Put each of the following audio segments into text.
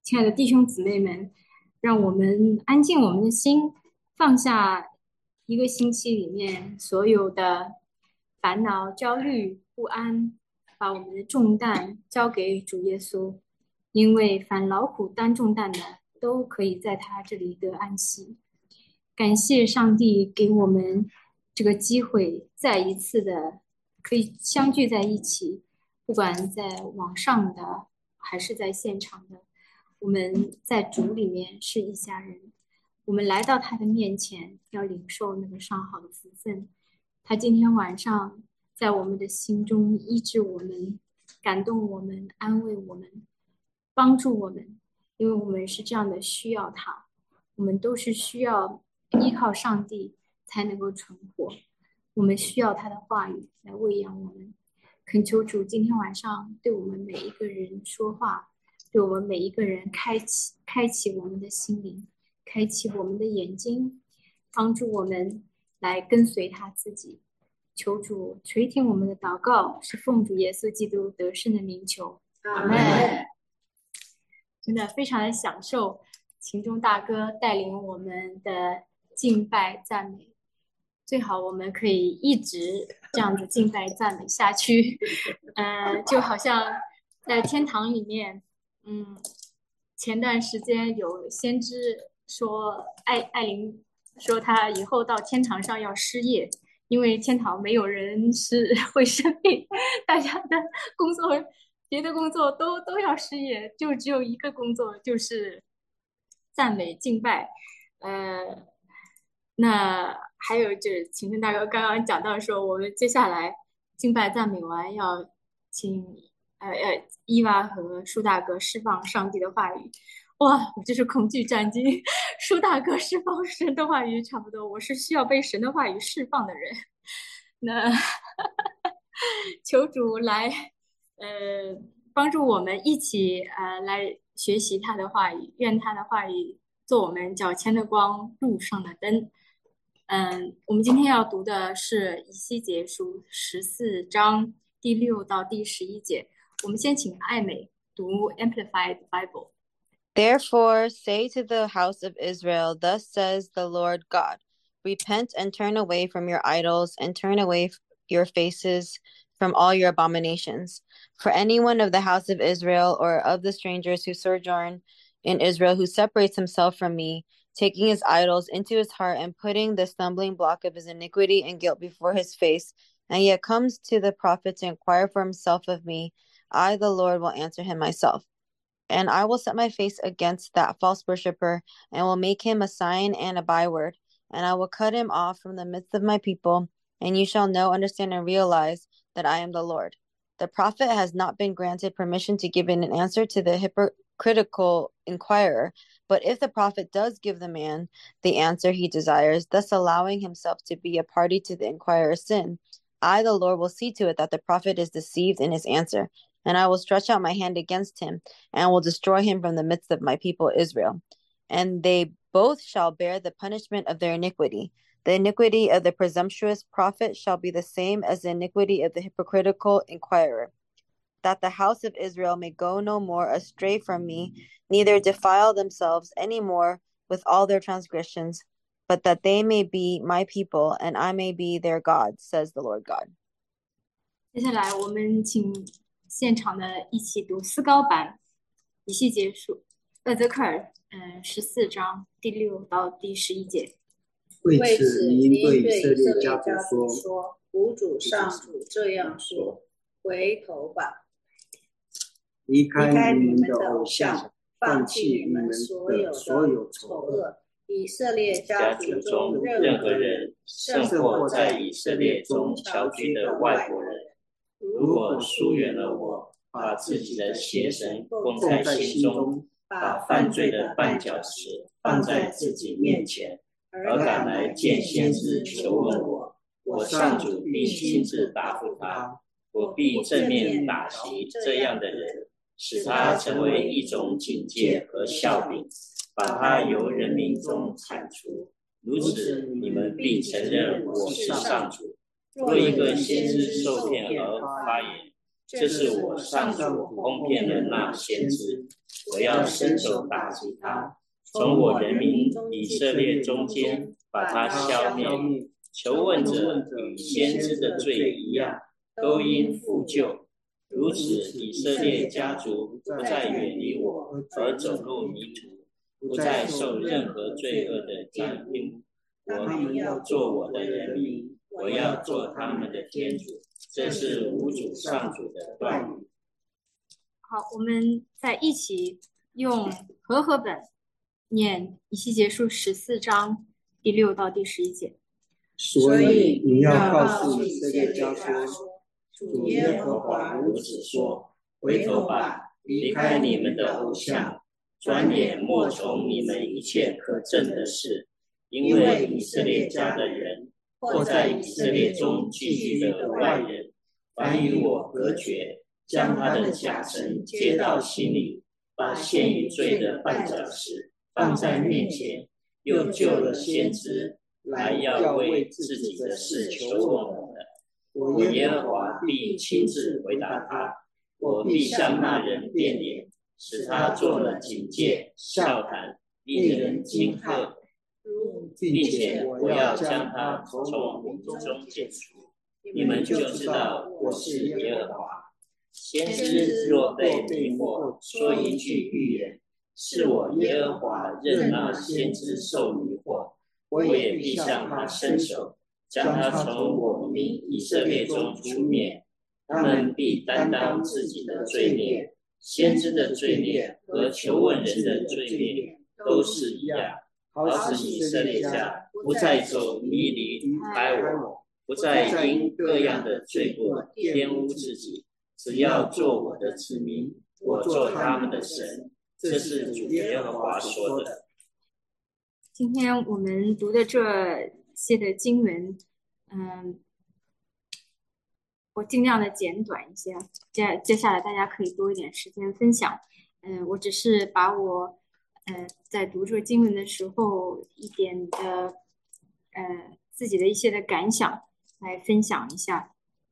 亲爱的弟兄姊妹们，让我们安静我们的心，放下一个星期里面所有的烦恼、焦虑、不安，把我们的重担交给主耶稣，因为凡劳苦担重担的，都可以在他这里得安息。感谢上帝给我们这个机会，再一次的可以相聚在一起，不管在网上的还是在现场的。我们在主里面是一家人，我们来到他的面前，要领受那个上好的福分。他今天晚上在我们的心中医治我们，感动我们，安慰我们，帮助我们，因为我们是这样的需要他，我们都是需要依靠上帝才能够存活，我们需要他的话语来喂养我们。恳求主今天晚上对我们每一个人说话，对我们每一个人开启我们的心灵，开启我们的眼睛，帮助我们来跟随他自己。求主垂听我们的祷告，是奉主耶稣基督得胜的名求。阿门。真的非常的享受秦中大哥带领我们的敬拜赞美，最好我们可以一直这样子敬拜赞美下去。就好像在天堂里面，前段时间有先知说，艾琳说她以后到天堂上要失业，因为天堂没有人是会生病，大家的工作，别的工作都要失业，就只有一个工作就是赞美敬拜。那还有就是晴天大哥刚刚讲到说，我们接下来敬拜赞美完要请伊娃和舒大哥释放上帝的话语。哇，我就是恐惧战惊，舒大哥释放神的话语差不多，我是需要被神的话语释放的人。那求主来帮助我们一起来学习他的话语，愿他的话语做我们脚前的光，路上的灯。我们今天要读的是以西结书14章第6到第11节。我们先请艾美读 Amplified Bible。 Therefore say to the house of Israel, Thus says the Lord God, Repent and turn away from your idols, and turn away your faces from all your abominations. For anyone of the house of Israel or of the strangers who sojourn in Israel who separates himself from me, taking his idols into his heart and putting the stumbling block of his iniquity and guilt before his face, and yet comes to the prophet to inquire for himself of me, I, the Lord, will answer him myself. And I will set my face against that false worshipper, and will make him a sign and a byword, and I will cut him off from the midst of my people, and you shall know, understand, and realize that I am the Lord. The prophet has not been granted permission to give an answer to the hypocritical inquirer, but if the prophet does give the man the answer he desires, thus allowing himself to be a party to the inquirer's sin, I, the Lord, will see to it that the prophet is deceived in his answer, and I will stretch out my hand against him, and will destroy him from the midst of my people Israel. And they both shall bear the punishment of their iniquity. The iniquity of the presumptuous prophet shall be the same as the iniquity of the hypocritical inquirer, that the house of Israel may go no more astray from me, neither defile themselves any more with all their transgressions, but that they may be my people, and I may be their God, says the Lord God. 接下来我们请现场的一起读思高版以西结书厄则克尔14章第6到第11节。 为此，你应对以色列家族说：吾主上主这样说：回头吧，离开你们的偶像，放弃你们所有的丑恶。以色列家族中任何人胜过在以色列中侨居的外国人。如果疏远了我，把自己的邪神供在心中，把犯罪的绊脚石放在自己面前，而敢来见先知求问我，我上主必亲自答复他，我必正面打击这样的人，使他成为一种警戒和笑柄，把他由人民中铲除。如此，你们必承认我是上主。若一个先知受骗而发言，这是我上主哄骗了那先知。 我要伸手打击他，从我人民以色列中间把他消灭。求问者与先知的罪一样，都应负疚。如此，以色列家族不再远离我，而走入迷途，不再受任何罪恶的玷污。我们要做我的人民，我要做他们的天主。这是无主上主的断语。 好，我们再一起用和合本念以西结书14章第6到第11节。 所以你要告诉以色列家说，主耶和华如此说：回头吧，离开你们的偶像，转眼莫从你们一切可憎的事，因为以色列家的人，或在以色列中寄居的外人，凡与我隔绝，将他的假神接到心里，把陷于罪的绊脚石放在面前，又救了先知来要为自己的事求我们的，我耶和华必亲自回答他，我必向那人变脸，使他做了警戒、笑谈，令人惊骇，并且我要将他从我民中剪除。你们就知道我是耶和华。先知若被迷惑，说一句预言，是我耶和华任那先知受迷惑，我也必向他伸手，将他从我民以色列中除灭。他们必担当自己的罪孽，先知的罪孽和求问人的罪孽都是一样，好使以色列家不再走迷离离开我，不再因各样的罪过玷污自己，只要做我的子民，我做他们的神。这是主耶和华说的。 今天我们读的这些的经文，我尽量的简短一些，接下来大家可以多一点时间分享。我只是把我在读这个经文的时候一点的自己的一些的感想来分享一下。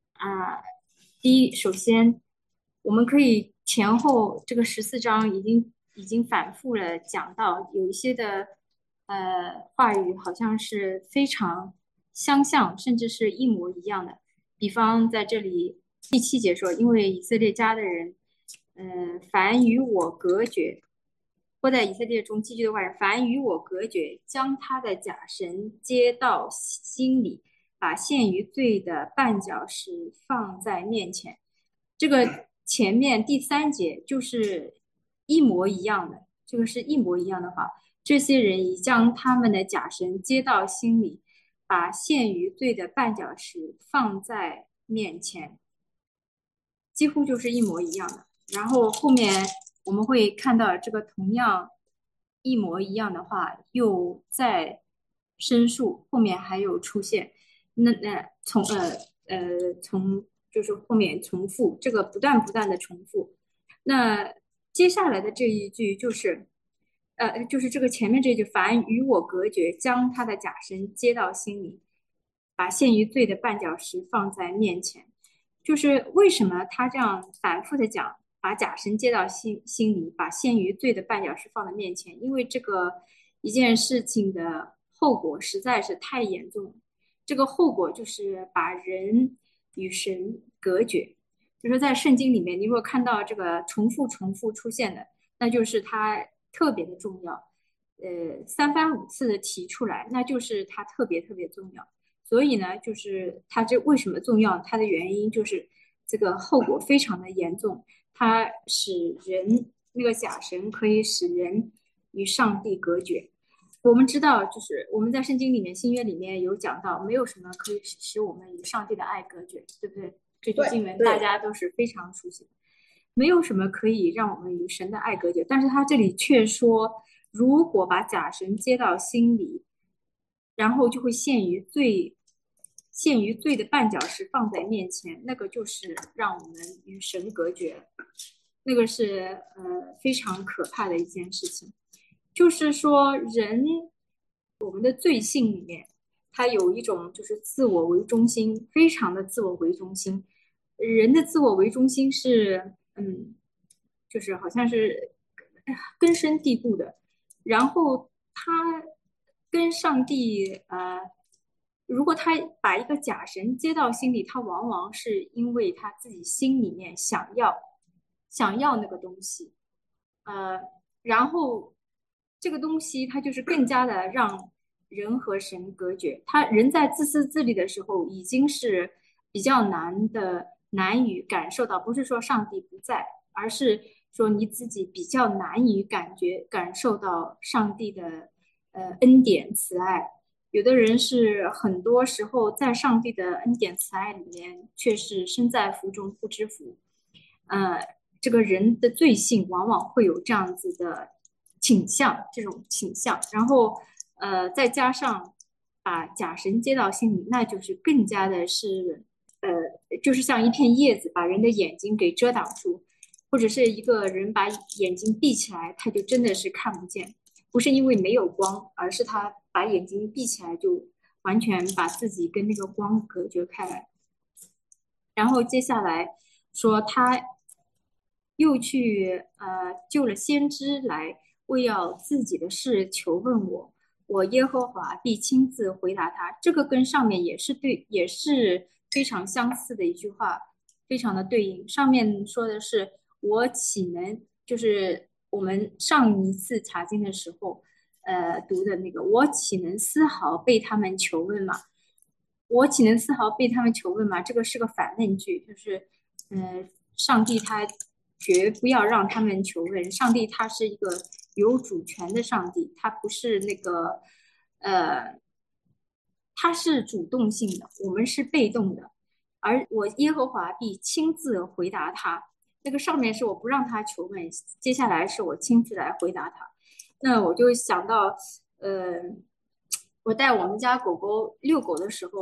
首先我们可以前后这个14章已经反复了讲到，有一些的话语好像是非常相像，甚至是一模一样的。比方在这里第7节说，因为以色列家的人，凡与我隔绝，或在以色列中寄居的外人，凡与我隔绝，将他的假神接到心里，把陷于罪的绊脚石放在面前。这个前面第3节就是一模一样的，这个是一模一样的话，这些人已将他们的假神接到心里，把陷于罪的绊脚石放在面前，几乎就是一模一样的。然后后面我们会看到这个同样一模一样的话又在申述后面还有出现，从就是后面重复，这个不断的重复。那接下来的这一句就是这个前面这句，凡与我隔绝，将他的假神接到心里，把陷于罪的绊脚石放在面前。就是为什么他这样反复的讲，把假神接到心里，把陷于罪的绊脚石放在面前？因为这个一件事情的后果实在是太严重了。这个后果就是把人与神隔绝。就是在圣经里面，你如果看到这个重复出现的，那就是它特别的重要。3番5次的提出来，那就是它特别重要。所以呢，就是它这为什么重要？它的原因就是这个后果非常的严重，它使人那个假神可以使人与上帝隔绝。我们知道，就是我们在圣经里面新约里面有讲到，没有什么可以使我们与上帝的爱隔绝，对不对？这句经文大家都是非常熟悉的，没有什么可以让我们与神的爱隔绝。但是他这里却说，如果把假神接到心里，然后就会陷于罪的绊脚石放在面前，那个就是让我们与神隔绝，那个是非常可怕的一件事情。就是说我们的罪性里面，它有一种就是自我为中心，非常的自我为中心。人的自我为中心是就是好像是根深蒂固的。然后他跟上帝如果他把一个假神接到心里，他往往是因为他自己心里面想要那个东西，然后这个东西它就是更加的让人和神隔绝。他人在自私自利的时候，已经是比较难以感受到，不是说上帝不在，而是说你自己比较难以感受到上帝的恩典慈爱。有的人是很多时候在上帝的恩典慈爱里面，却是身在福中不知福。这个人的罪性往往会有这样子的这种倾向，然后再加上把假神接到心里，那就是更加的是就是像一片叶子把人的眼睛给遮挡住，或者是一个人把眼睛闭起来，他就真的是看不见，不是因为没有光，而是他把眼睛闭起来，就完全把自己跟那个光隔绝开来。然后接下来说他又去救了先知来，为要自己的事求问我，我耶和华必亲自回答他。这个跟上面也是非常相似的一句话，非常的对应。上面说的是我岂能，就是我们上一次查经的时候读的那个，我岂能丝毫被他们求问嘛？我岂能丝毫被他们求问嘛？这个是个反问句，就是上帝他绝不要让他们求问。上帝他是一个有主权的上帝，他不是那个他是主动性的，我们是被动的。而我耶和华必亲自回答他。那个上面是我不让他求问，接下来是我亲自来回答他。那我就想到，我带我们家狗狗遛狗的时候，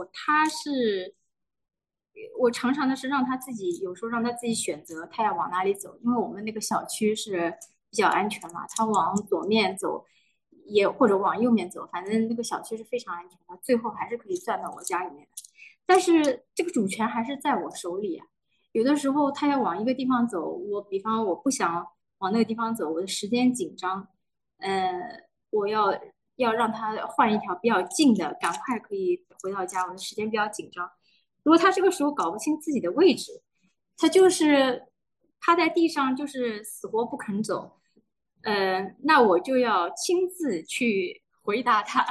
我常常的是让它自己，有时候让它自己选择它要往哪里走，因为我们那个小区是比较安全嘛，它往左面走或者往右面走，反正那个小区是非常安全的，最后还是可以钻到我家里面的。但是这个主权还是在我手里啊。有的时候它要往一个地方走，比方我不想往那个地方走，我的时间紧张，我要让它换一条比较近的，赶快可以回到家，我的时间比较紧张。如果他这个时候搞不清自己的位置，他就是趴在地上，就是死活不肯走，那我就要亲自去回答他，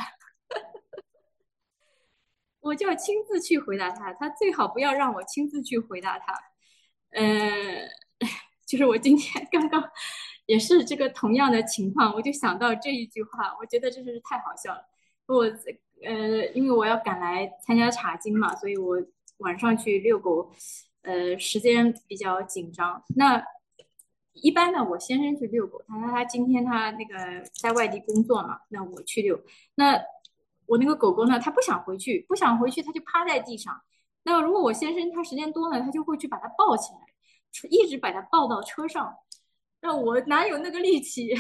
我就要亲自去回答他，他最好不要让我亲自去回答他。就是我今天刚刚也是这个同样的情况，我就想到这一句话，我觉得真是太好笑了。因为我要赶来参加查经嘛，所以我晚上去遛狗，时间比较紧张。那一般呢，我先生去遛狗，他今天他那个在外地工作嘛，那我去遛。那我那个狗狗呢，它不想回去，它就趴在地上。那如果我先生他时间多呢，他就会去把它抱起来，一直把它抱到车上。那我哪有那个力气？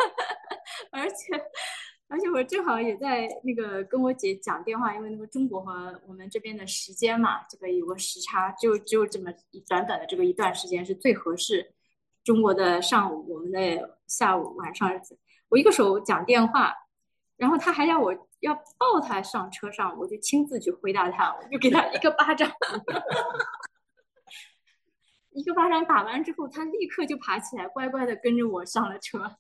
而且我正好也在那个跟我姐讲电话，因为那个中国和我们这边的时间嘛，这个有个时差，只有这么短短的这个一段时间是最合适。中国的上午，我们的下午、晚上日子，我一个手讲电话，然后他还要我要抱他上车上，我就亲自去回答他，我就给他一个巴掌。一个巴掌打完之后，他立刻就爬起来，乖乖的跟着我上了车。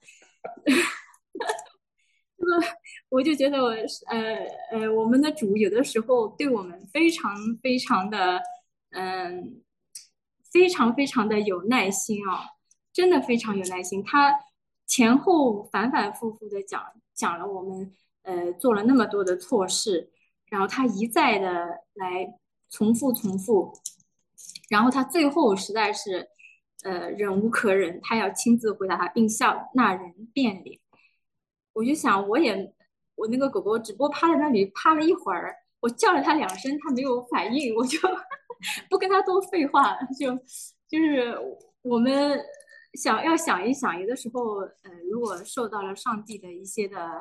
这个我就觉得我们的主有的时候对我们非常非常的，非常非常的有耐心啊，真的非常有耐心。他前后反反复复的讲了我们做了那么多的错事，然后他一再的来重复，然后他最后实在是忍无可忍，他要亲自回答他，并向那人变脸。我就想，我那个狗狗只不过趴在那里趴了一会儿，我叫了它2声，它没有反应，我就不跟它多废话，就是我们想一想，有的时候如果受到了上帝的一些的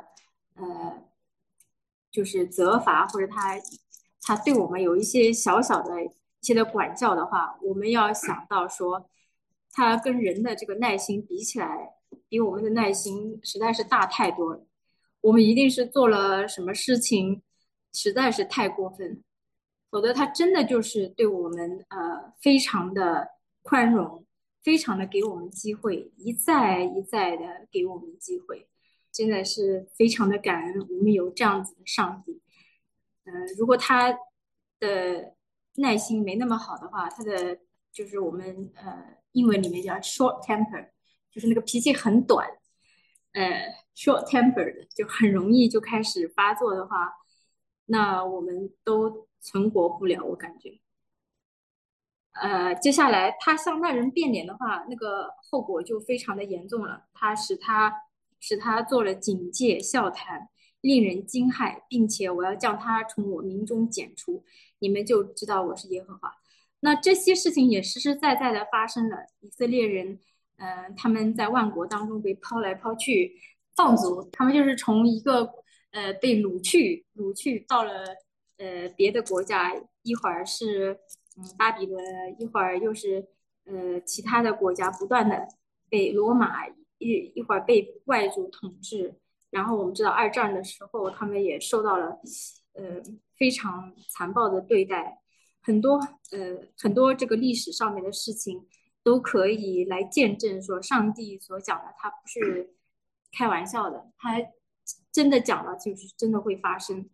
就是责罚，或者他对我们有一些小小的一些的管教的话，我们要想到说，他跟人的这个耐心比起来， 比我们的耐心实在是大太多了。我们一定是做了什么事情，实在是太过分，否则他真的就是对我们非常的宽容，非常的给我们机会，一再一再的给我们机会，真的是非常的感恩我们有这样子的上帝。如果他的耐心没那么好的话，他的就是我们英文里面叫 short temper， 就是那个脾气很短，short tempered 就很容易就开始发作的话，那我们都存活不了，我感觉。接下来他向那人变脸的话，那个后果就非常的严重了。他使他做了警戒、笑谈，令人惊骇，并且我要将他从我民中剪除，你们就知道我是耶和华。那这些事情也实实在在的发生了。以色列人，他们在万国当中被抛来抛去，放逐，他们就是从一个被掳去到了别的国家，一会儿是巴比伦，一会儿又是其他的国家，不断的被罗马一会儿被外族统治。然后我们知道二战的时候，他们也受到了非常残暴的对待，很多这个历史上面的事情都可以来见证说，上帝所讲的他不是开玩笑的，他真的讲了就是真的会发生。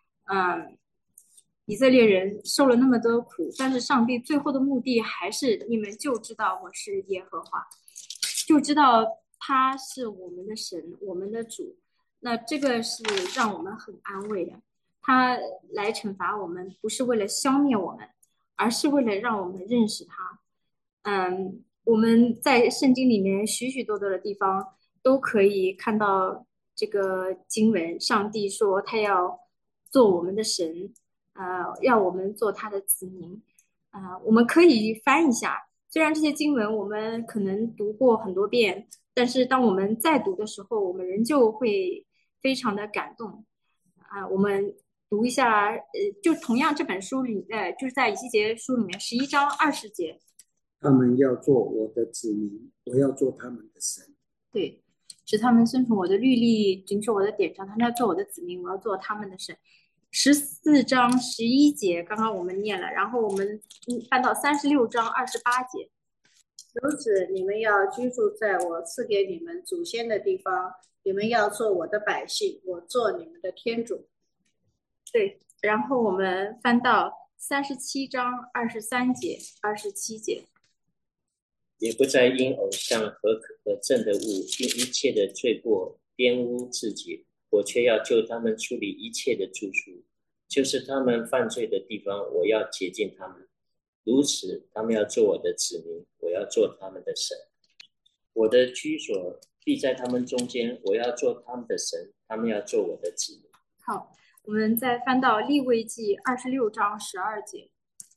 以色列人受了那么多苦，但是上帝最后的目的还是你们就知道我是耶和华，就知道他是我们的神，我们的主。那这个是让我们很安慰的。他来惩罚我们，不是为了消灭我们，而是为了让我们认识他。我们在圣经里面许许多多的地方都可以看到这个经文，上帝说他要做我们的神，要我们做他的子民。我们可以翻一下，虽然这些经文我们可能读过很多遍，但是当我们再读的时候，我们仍旧会非常的感动。我们读一下，就同样这本书里，就是在以西结书里面11章20节， 他们要做我的子民，我要做他们的神。 对，使他们遵从我的律例，谨守我的典章，他们要做我的子民，我要做他们的神。14章11节，刚刚我们念了，然后我们翻到36章28节。 如此，你们要居住在我赐给你们祖先的地方，你们要做我的百姓，我做你们的天主。 对，然后我们翻到37章23节、27节。 也不再因偶像和可憎的物，因一切的罪过玷污自己，我却要救他们处理一切的住处，就是他们犯罪的地方，我要洁净他们。如此，他们要做我的子民，我要做他们的神。我的居所必在他们中间，我要做他们的神，他们要做我的子民。 好，我们再翻到利未记26章12节。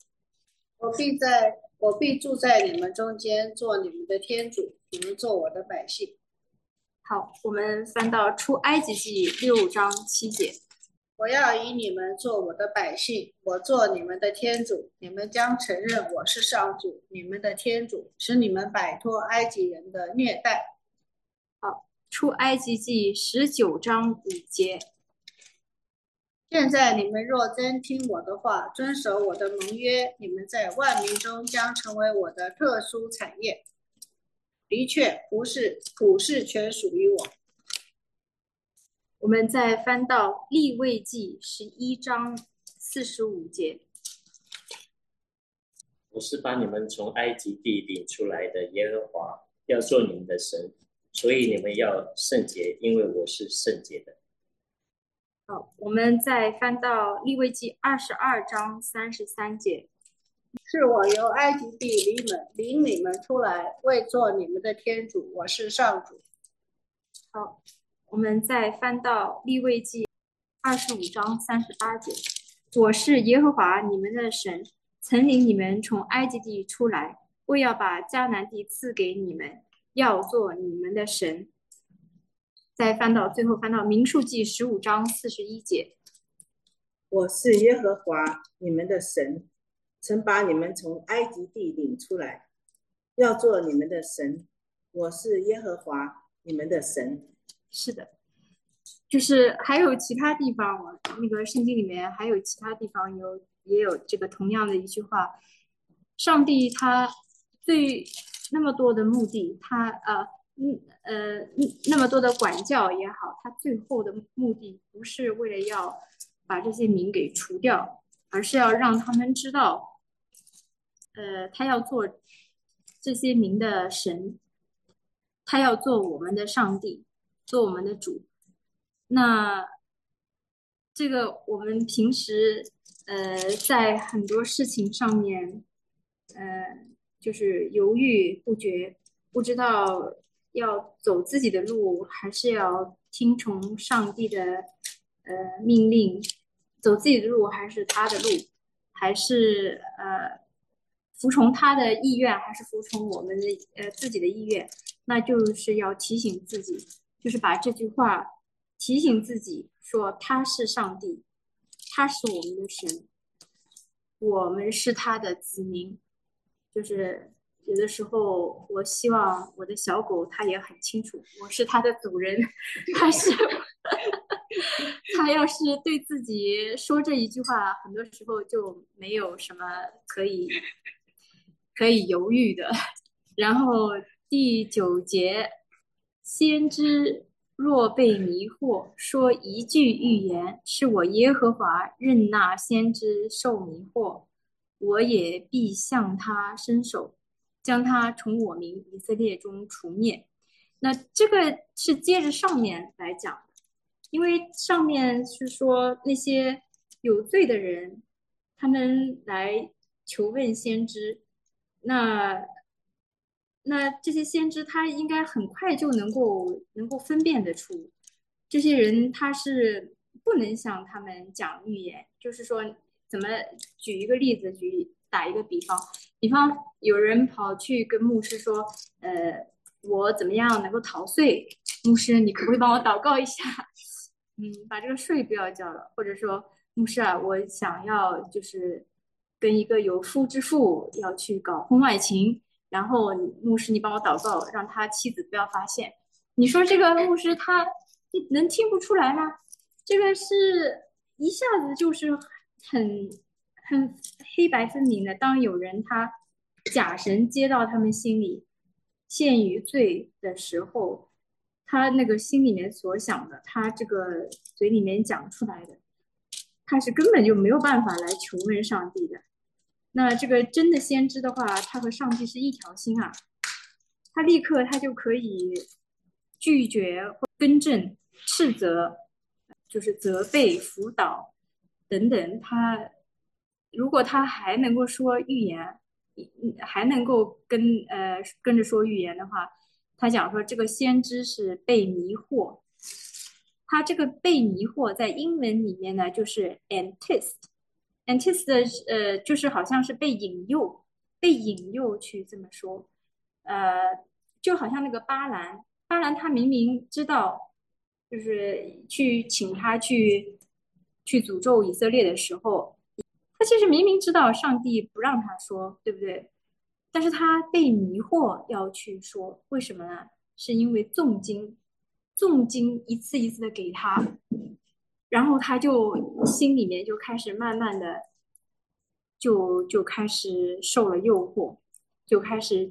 我必住在你们中间，做你们的天主，你们做我的百姓。 好，我们翻到出埃及记6章7节。 我要以你们做我的百姓，我做你们的天主，你们将承认我是上主，你们的天主，使你们摆脱埃及人的虐待。 好，出埃及记19章5节。 现在你们若真听我的话，遵守我的盟约，你们在万民中将成为我的特殊产业。的确，普世全属于我。 我们再翻到利未记11章45节。 我是把你们从埃及地领出来的耶和华，要做你们的神，所以你们要圣洁，因为我是圣洁的。 好，我们再翻到利未记22章33节。 是我由埃及地领你们出来，为做你们的天主，我是上主。 好，我们再翻到利未记25章38节。我是耶和华你们的神，曾领你们从埃及地出来，为要把迦南地赐给你们，要做你们的神。再最后翻到民数记15章41节。 我是耶和华你们的神，曾把你们从埃及地领出来，要做你们的神。我是耶和华你们的神。 是的，就是还有其他地方，那个圣经里面还有其他地方也有这个同样的一句话，上帝他那么多的目的，那么多的管教也好，他最后的目的不是为了要把这些民给除掉，而是要让他们知道，他要做这些民的神，他要做我们的上帝，做我们的主。那这个我们平时在很多事情上面，就是犹豫不决，不知道要走自己的路，还是要听从上帝的命令，走自己的路还是他的路，还是服从他的意愿，还是服从我们的自己的意愿，那就是要提醒自己，就是把这句话提醒自己说，他是上帝，他是我们的神，我们是他的子民。就是有的时候，我希望我的小狗它也很清楚，我是它的主人，它是它要是对自己说这一句话，很多时候就没有什么可以犹豫的。然后第9节，先知若被迷惑，说一句预言，是我耶和华任那先知受迷惑，我也必向他伸手，将他从我民以色列中除灭。那这个是接着上面来讲的，因为上面是说那些有罪的人，他们来求问先知，那这些先知他应该很快就能够分辨得出，这些人他是不能向他们讲预言，就是说怎么举一个例子，打一个比方有人跑去跟牧师说，我怎么样能够逃税？牧师，你可不可以帮我祷告一下？把这个税不要交了，或者说牧师啊，我想要就是跟一个有妇之妇要去搞婚外情。然后牧师，你帮我祷告，让他妻子不要发现。你说这个牧师他能听不出来吗？这个是一下子就是很黑白分明的。当有人他假神接到他们心里，陷于罪的时候，他那个心里面所想的，他这个嘴里面讲出来的，他是根本就没有办法来求问上帝的。那这个真的先知的话，他和上帝是一条心啊，他立刻他就可以拒绝或更正、斥责，就是责备、辅导等等。他如果他还能够说预言，还能够跟着说预言的话，他讲说这个先知是被迷惑。他这个被迷惑在英文里面呢，就是 enticed，就是好像是被引诱去这么说，就好像那个巴兰他明明知道，就是去请他去诅咒以色列的时候，他其实明明知道上帝不让他说，对不对？但是他被迷惑要去说，为什么呢？是因为重金一次一次的给他，然后他就心里面就开始慢慢的就开始受了诱惑，就开始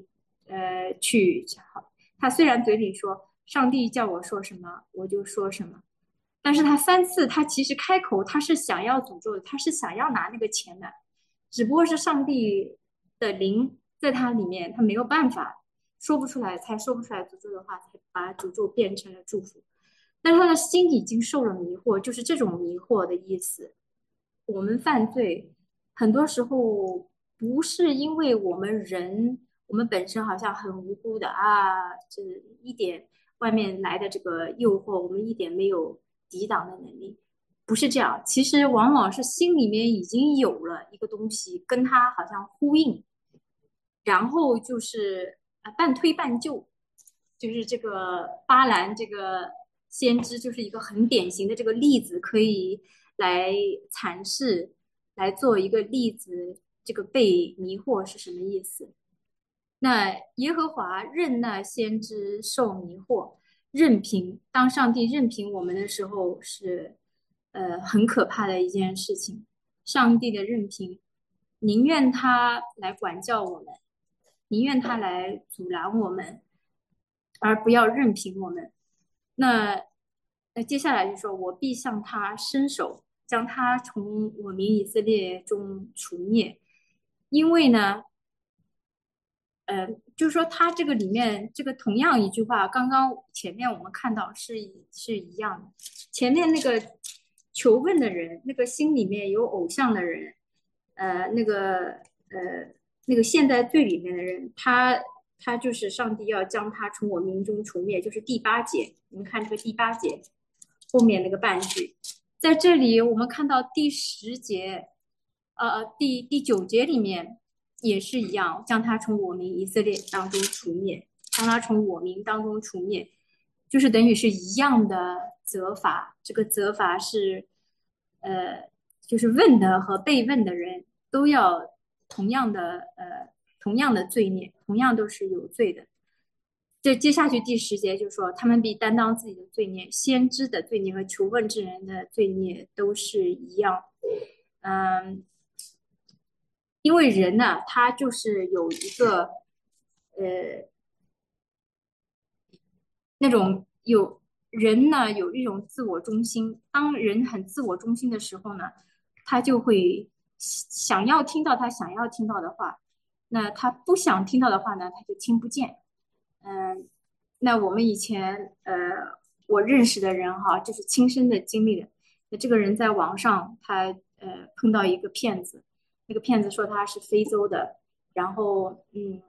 他虽然嘴里说上帝叫我说什么我就说什么，但是他3次他其实开口他是想要诅咒的，他是想要拿那个钱的，只不过是上帝的灵在他里面，他没有办法说不出来诅咒的话，才把诅咒变成了祝福。但是他的心已经受了迷惑，就是这种迷惑的意思。我们犯罪很多时候不是因为我们本身好像很无辜的啊，这一点外面来的这个诱惑，我们一点没有抵挡的能力，不是这样。其实往往是心里面已经有了一个东西跟他好像呼应，然后就是半推半就，就是这个巴兰这个先知就是一个很典型的这个例子，可以来阐释，来做一个例子，这个被迷惑是什么意思？那耶和华任那先知受迷惑， 任凭，当上帝任凭我们的时候是很可怕的一件事情。上帝的任凭，宁愿他来管教我们，宁愿他来阻拦我们，而不要任凭我们。那接下来就说，我必向他伸手，将他从我民以色列中除灭。因为呢，就是说他这个里面这个同样一句话，刚刚前面我们看到是一样的。前面那个求问的人，那个心里面有偶像的人，那个陷在罪里面的人，他就是上帝要将他从我民中除灭，就是第8节。你们看这个第8节后面那个半句，在这里我们看到第10节，第9节里面也是一样，将他从我民以色列当中除灭，将他从我民当中除灭，就是等于是一样的责罚。这个责罚是，就是问的和被问的人都要同样的罪孽，同样都是有罪的。这接下去第10节就说，他们必担当自己的罪孽，先知的罪孽和求问之人的罪孽都是一样。因为人呢，他就是有一个那种人呢有一种自我中心。当人很自我中心的时候呢，他就会想要听到他想要听到的话，那他不想听到的话呢，他就听不见。那我们以前我认识的人哈，就是亲身的经历的。那这个人在网上他碰到一个骗子，那个骗子说他是非洲的，然后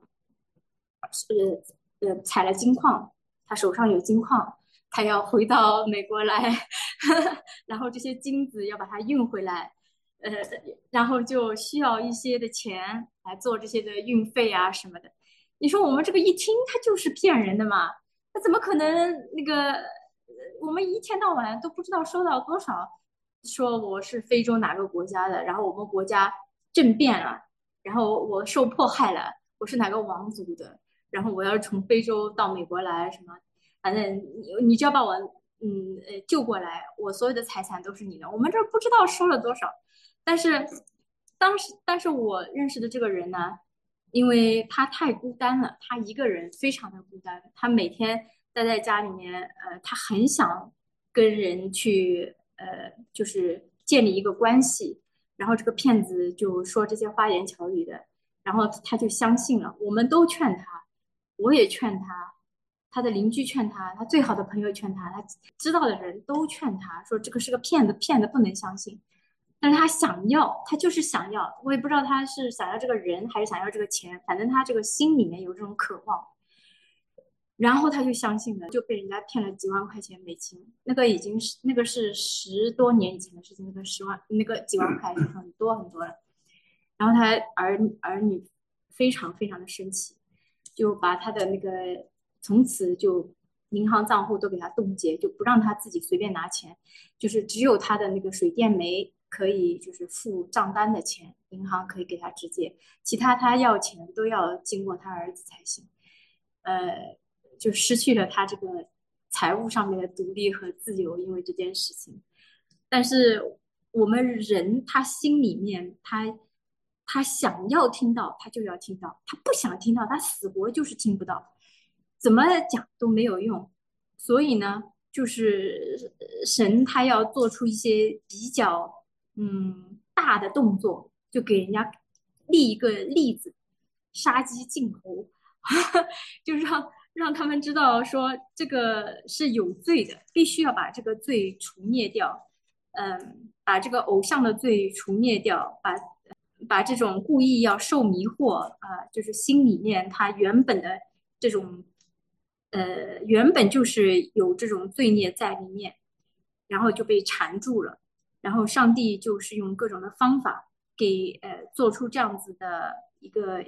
采了金矿，他手上有金矿，他要回到美国来然后这些金子要把它运回来，然后就需要一些的钱来做这些的运费啊什么的。你说我们这个一听，他就是骗人的嘛？那怎么可能？那个我们一天到晚都不知道收到多少，说我是非洲哪个国家的，然后我们国家政变了，然后我受迫害了，我是哪个王族的，然后我要从非洲到美国来，什么，反正你只要把我救过来，我所有的财产都是你的。我们这不知道收了多少，但是我认识的这个人呢，因为他太孤单了，他一个人非常的孤单，他每天待在家里面，他很想跟人去就是建立一个关系，然后这个骗子就说这些花言巧语的，然后他就相信了。我们都劝他，我也劝他，他的邻居劝他，他最好的朋友劝他，他知道的人都劝他说这个是个骗子，骗子不能相信。但是他想要，他就是想要，我也不知道他是想要这个人还是想要这个钱，反正他这个心里面有这种渴望，然后他就相信了，就被人家骗了几万块钱美金。那个是10多年以前的事情，那个几万块是很多很多了。然后他儿女非常非常的生气，就把他的那个从此就银行账户都给他冻结，就不让他自己随便拿钱，就是只有他的那个水电煤可以就是付账单的钱，银行可以给他直接，其他他要钱都要经过他儿子才行。就失去了他这个财务上面的独立和自由，因为这件事情。但是我们人他心里面他想要听到他就要听到，他不想听到他死活就是听不到，怎么讲都没有用。所以呢，就是神他要做出一些比较大的动作，就给人家立一个例子，杀鸡儆猴就是让他们知道说这个是有罪的，必须要把这个罪除灭掉，把这个偶像的罪除灭掉，把这种故意要受迷惑就是心里面他原本的这种原本就是有这种罪孽在里面，然后就被缠住了，然后上帝就是用各种的方法给做出这样子的一个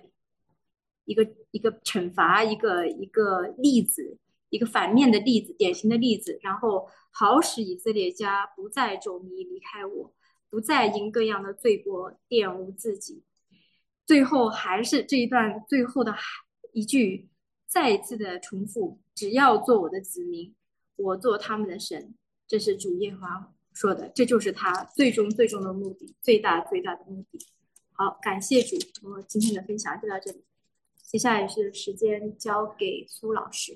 惩罚，一个例子，一个反面的例子，典型的例子，然后好使以色列家不再走迷离开我，不再因各样的罪过玷污自己。最后还是这一段最后的一句再一次的重复，只要做我的子民， 我做他们的神。这是主耶和华说的，这就是他最终的目的，最大的目的。好，感谢主，我今天的分享就到这里，接下来是时间交给苏老师。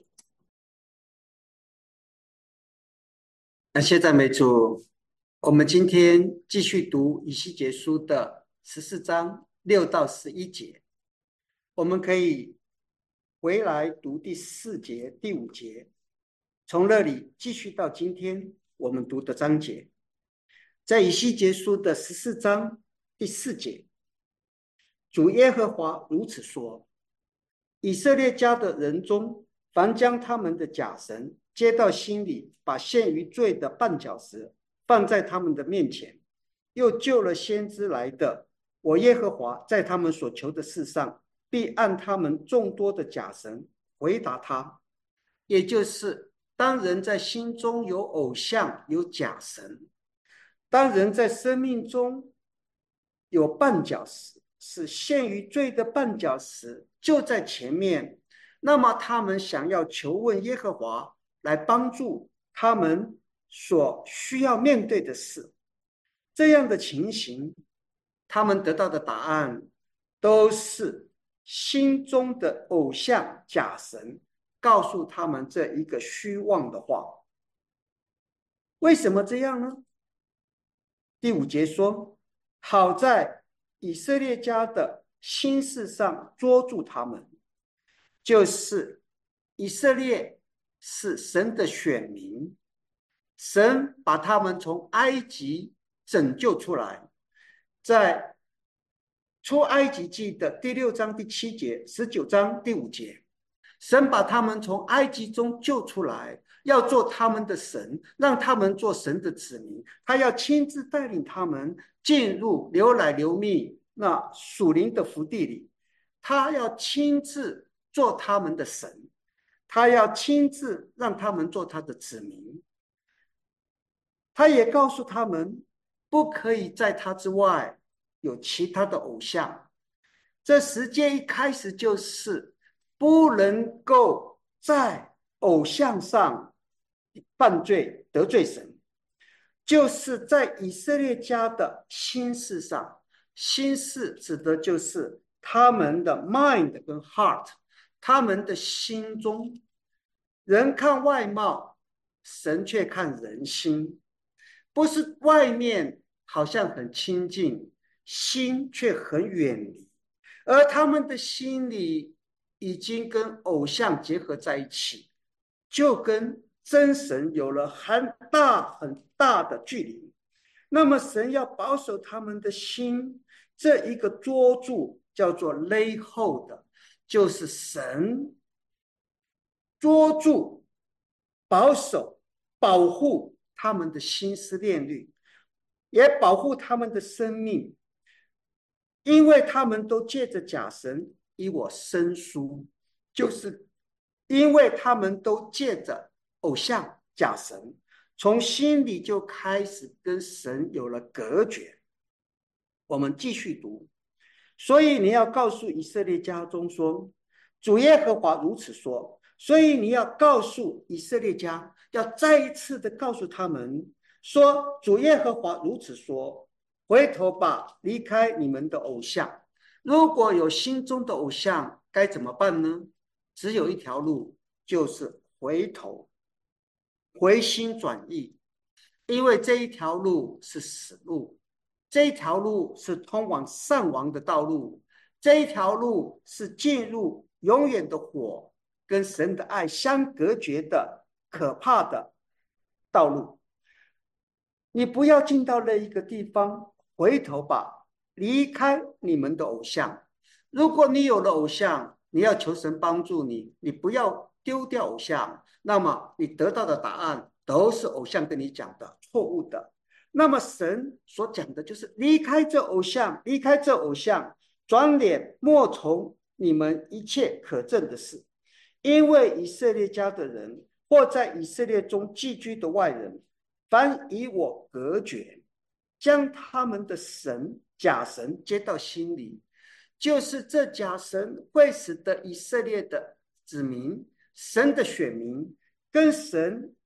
感谢赞美主，我们今天继续读以西结书的14章6到11节，我们可以回来读第4节、第5节，从那里继续到今天我们读的章节。在以西结书的14章第4节，主耶和华如此说：以色列家的人中，凡将他们的假神接到心里，把陷于罪的绊脚石放在他们的面前，又救了先知来的，我耶和华在他们所求的事上，必按他们众多的假神回答他。也就是当人在心中有偶像、有假神，当人在生命中有绊脚石，是陷于罪的绊脚石就在前面，那么他们想要求问耶和华来帮助他们所需要面对的事。这样的情形，他们得到的答案都是心中的偶像假神告诉他们这一个虚妄的话。为什么这样呢？第5节说，好在以色列家的心事上捉住他们，就是以色列是神的选民，神把他们从埃及拯救出来。在出埃及记的第6章第7节、19章第5节，神把他们从埃及中救出来，要做他们的神，让他们做神的子民。他要亲自带领他们进入流奶流蜜那属灵的福地里，他要亲自做他们的神，他要亲自让他们做他的子民。他也告诉他们，不可以在他之外有其他的偶像。这时间一开始就是不能够在偶像上犯罪得罪神，就是在以色列家的心事上。心事指的就是他们的 mind 跟 heart， 他们的心中。人看外貌，神却看人心，不是外面好像很亲近，心却很远离，而他们的心里已经跟偶像结合在一起，就跟真神有了很大的距离。那么神要保守他们的心，这一个捉住叫做 lay hold， 就是神捉住、保守、保护他们的心思念虑，也保护他们的生命，因为他们都借着假神与我生疏，就是因为他们都借着偶像假神，从心里就开始跟神有了隔绝。我们继续读，所以你要告诉以色列家中说，主耶和华如此说。所以你要告诉以色列家，要再一次的告诉他们说，主耶和华如此说，回头吧，离开你们的偶像。如果有心中的偶像，该怎么办呢？只有一条路，就是回头，回心转意。因为这一条路是死路，这一条路是通往丧亡的道路，这一条路是进入永远的火跟神的爱相隔绝的可怕的道路。你不要进到那一个地方，回头吧，离开你们的偶像。如果你有了偶像，你要求神帮助你，你不要丢掉偶像，那么你得到的答案都是偶像跟你讲的错误的。那么神所讲的就是离开这偶像，离开这偶像，转脸莫从你们一切可憎的事。因为以色列家的人，或在以色列中寄居的外人，凡与我隔绝，将他们的神假神接到心里，就是这假神会使得以色列的子民，神的选民跟神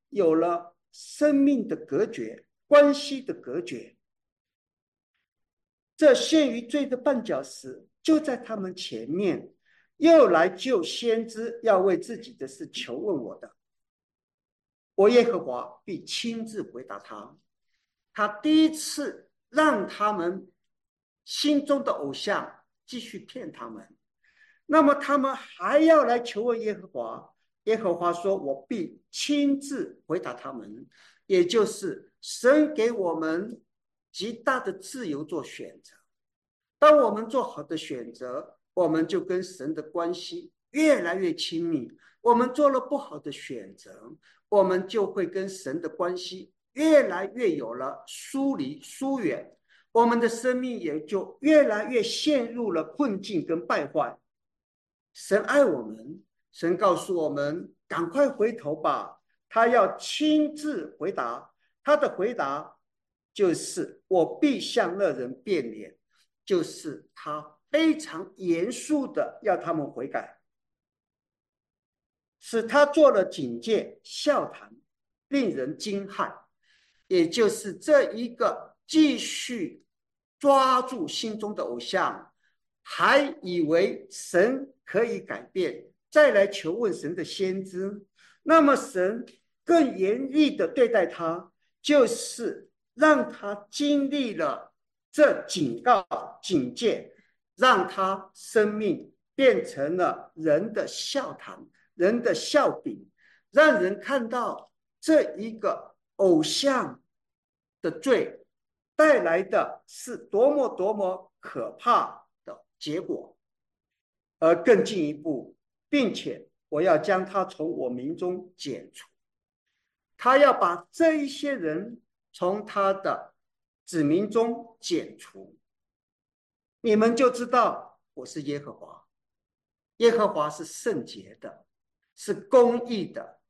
有了生命的隔绝，关系的隔绝。这陷于罪的绊脚石就在他们前面，又来救先知要为自己的事求问我的，我耶和华必亲自回答他。他第一次让他们心中的偶像继续骗他们，那么他们还要来求问耶和华。耶和华说，我必亲自回答他们，也就是神给我们极大的自由做选择。当我们做好的选择，我们就跟神的关系越来越亲密。我们做了不好的选择，我们就会跟神的关系越来越有了疏离疏远，我们的生命也就越来越陷入了困境跟败坏。神爱我们，神告诉我们赶快回头吧，他要亲自回答。他的回答就是我必向那人变脸，就是他非常严肃的要他们悔改，使他做了警戒笑谈，令人惊骇。也就是这一个继续抓住心中的偶像，还以为神可以改变，再来求问神的先知，那么神更严厉的对待他，就是让他经历了这警告警戒，让他生命变成了人的笑谈，人的笑柄，让人看到这一个偶像的罪带来的是多么多么可怕的结果。而更进一步，并且我要将他从我民中剪除，他要把这一些人从他的子民中剪除，你们就知道我是耶和华。耶和华是圣洁的，是公义的，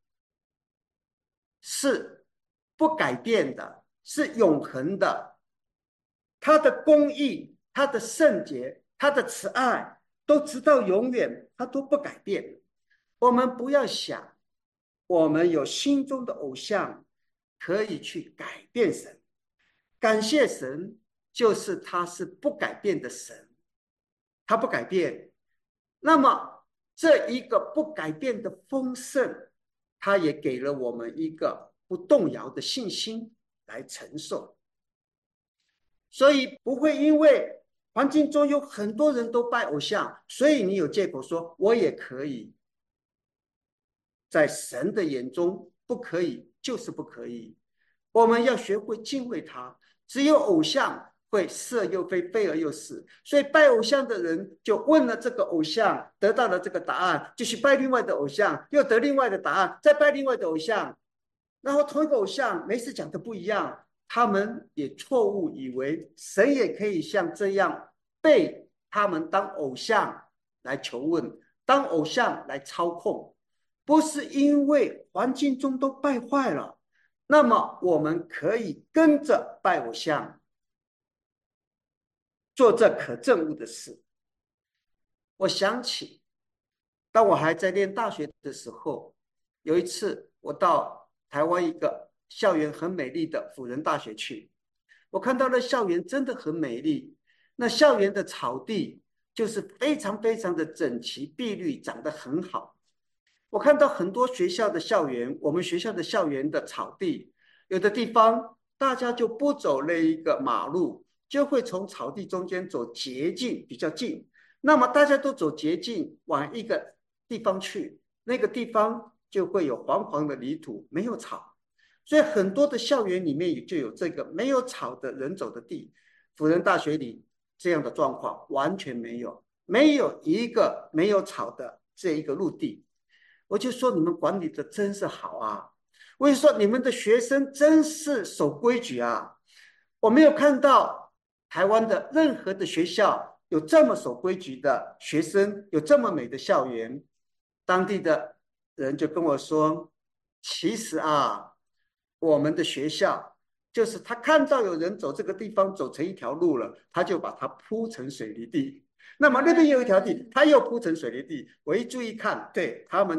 是不改变的，是永恒的。他的公义，他的圣洁，他的慈爱都直到永远，他都不改变。我们不要想我们有心中的偶像可以去改变神，感谢神，就是他是不改变的神，他不改变。那么这一个不改变的丰盛，他也给了我们一个不动摇的信心来承受。所以不会因为环境中有很多人都拜偶像，所以你有借口说我也可以。在神的眼中，不可以就是不可以。我们要学会敬畏他。只有偶像会是而又非，非而又是。所以拜偶像的人就问了这个偶像，得到了这个答案，就去拜另外的偶像，又得另外的答案，再拜另外的偶像。然后同一个偶像每次讲的不一样，他们也错误以为神也可以像这样被他们当偶像来求问，当偶像来操控。不是因为环境中都败坏了，那么我们可以跟着拜偶像，做这可憎恶的事。我想起当我还在念大学的时候，有一次我到台湾一个校园很美丽的辅仁大学去，我看到了校园真的很美丽，那校园的草地就是非常非常的整齐碧绿，长得很好。我看到很多学校的校园，我们学校的校园的草地，有的地方大家就不走那一个马路，就会从草地中间走捷径比较近。那么大家都走捷径往一个地方去，那个地方就会有黄黄的泥土，没有草。所以很多的校园里面就有这个没有草的人走的地。辅仁大学里这样的状况完全没有，没有一个没有草的这一个陆地。我就说你们管理的真是好啊，我就说你们的学生真是守规矩啊。我没有看到台湾的任何的学校有这么守规矩的学生，有这么美的校园。当地的人就跟我说，其实啊，我们的学校就是他看到有人走这个地方走成一条路了，他就把它铺成水泥地，那么那边有一条地，他又铺成水泥地。我一注意看，对，他们的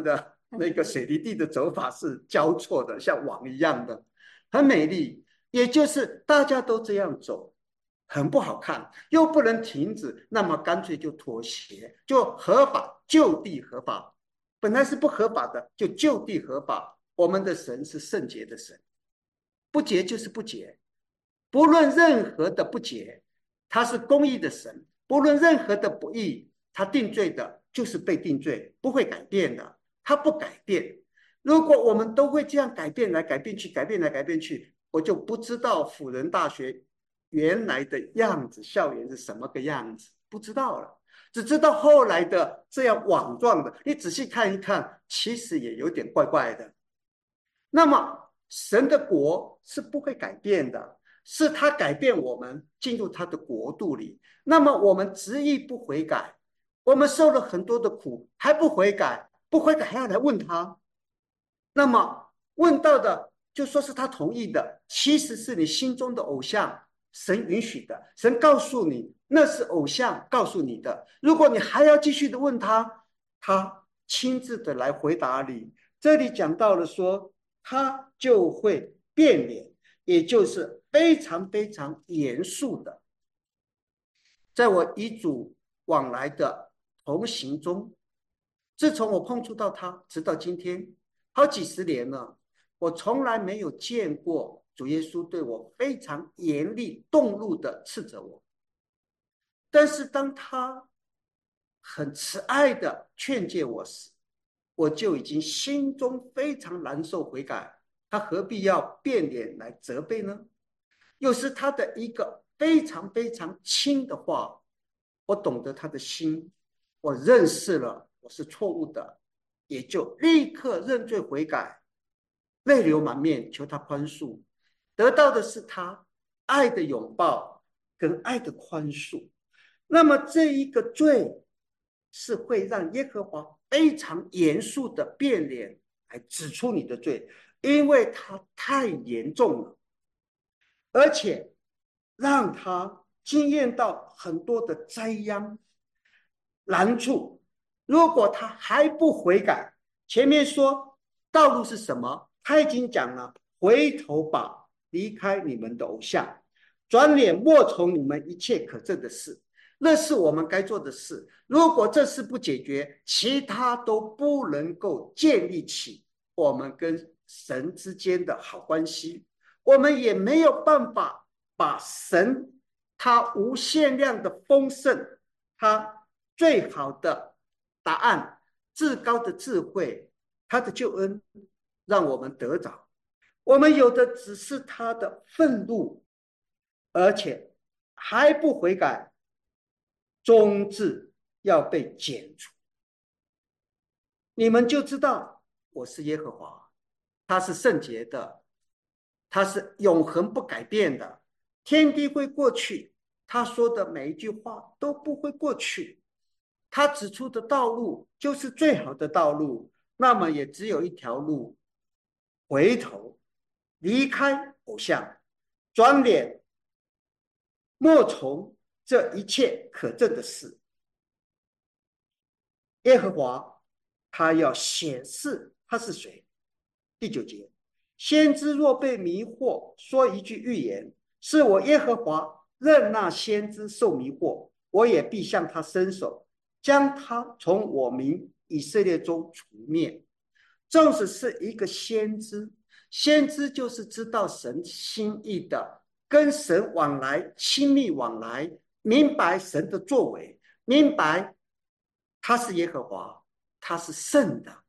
那个水泥地的走法是交错的，像网一样的，很美丽。也就是大家都这样走，很不好看，又不能停止，那么干脆就妥协，就合法，就地合法。本来是不合法的，就地合法。我们的神是圣洁的神，不洁就是不洁，不论任何的不洁，他是公义的神，不论任何的不义，他定罪的就是被定罪，不会改变的，他不改变。如果我们都会这样改变来改变去，改变来改变去，我就不知道辅仁大学原来的样子，校园是什么个样子，不知道了。只知道后来的这样网状的，你仔细看一看，其实也有点怪怪的。那么神的国是不会改变的，是他改变我们进入他的国度里。那么我们执意不悔改，我们受了很多的苦还不悔改，不悔改还要来问他，那么问到的就说是他同意的，其实是你心中的偶像，神允许的，神告诉你那是偶像告诉你的。如果你还要继续的问他，他亲自的来回答你。这里讲到了说他就会变脸，也就是非常非常严肃的。在我遗嘱往来的同行中，自从我碰触到他直到今天好几十年了，我从来没有见过主耶稣对我非常严厉动怒的斥责我。但是当他很慈爱的劝诫我时，我就已经心中非常难受悔改，他何必要变脸来责备呢？又是他的一个非常非常轻的话，我懂得他的心，我认识了我是错误的，也就立刻认罪悔改，泪流满面求他宽恕，得到的是他爱的拥抱跟爱的宽恕。那么这一个罪是会让耶和华非常严肃的变脸来指出你的罪，因为它太严重了，而且让他经验到很多的灾殃难处。如果他还不悔改，前面说道路是什么，他已经讲了，回头吧，离开你们的偶像，转脸莫从你们一切可憎的事，那是我们该做的事。如果这事不解决，其他都不能够建立起我们跟神之间的好关系，我们也没有办法把神他无限量的丰盛，他最好的答案，至高的智慧，他的救恩让我们得着。我们有的只是他的愤怒，而且还不悔改，终至要被剪除。你们就知道我是耶和华，他是圣洁的，他是永恒不改变的。天地会过去，他说的每一句话都不会过去。他指出的道路就是最好的道路，那么也只有一条路，回头离开偶像，转脸莫从这一切可憎的事。耶和华他要显示他是谁。第9节，先知若被迷惑，说一句预言，是我耶和华任那先知受迷惑，我也必向他伸手，将他从我民以色列中除灭。纵使是一个先知，先知就是知道神心意的，跟神往来，亲密往来，明白神的作为，明白他是耶和华，他是圣的，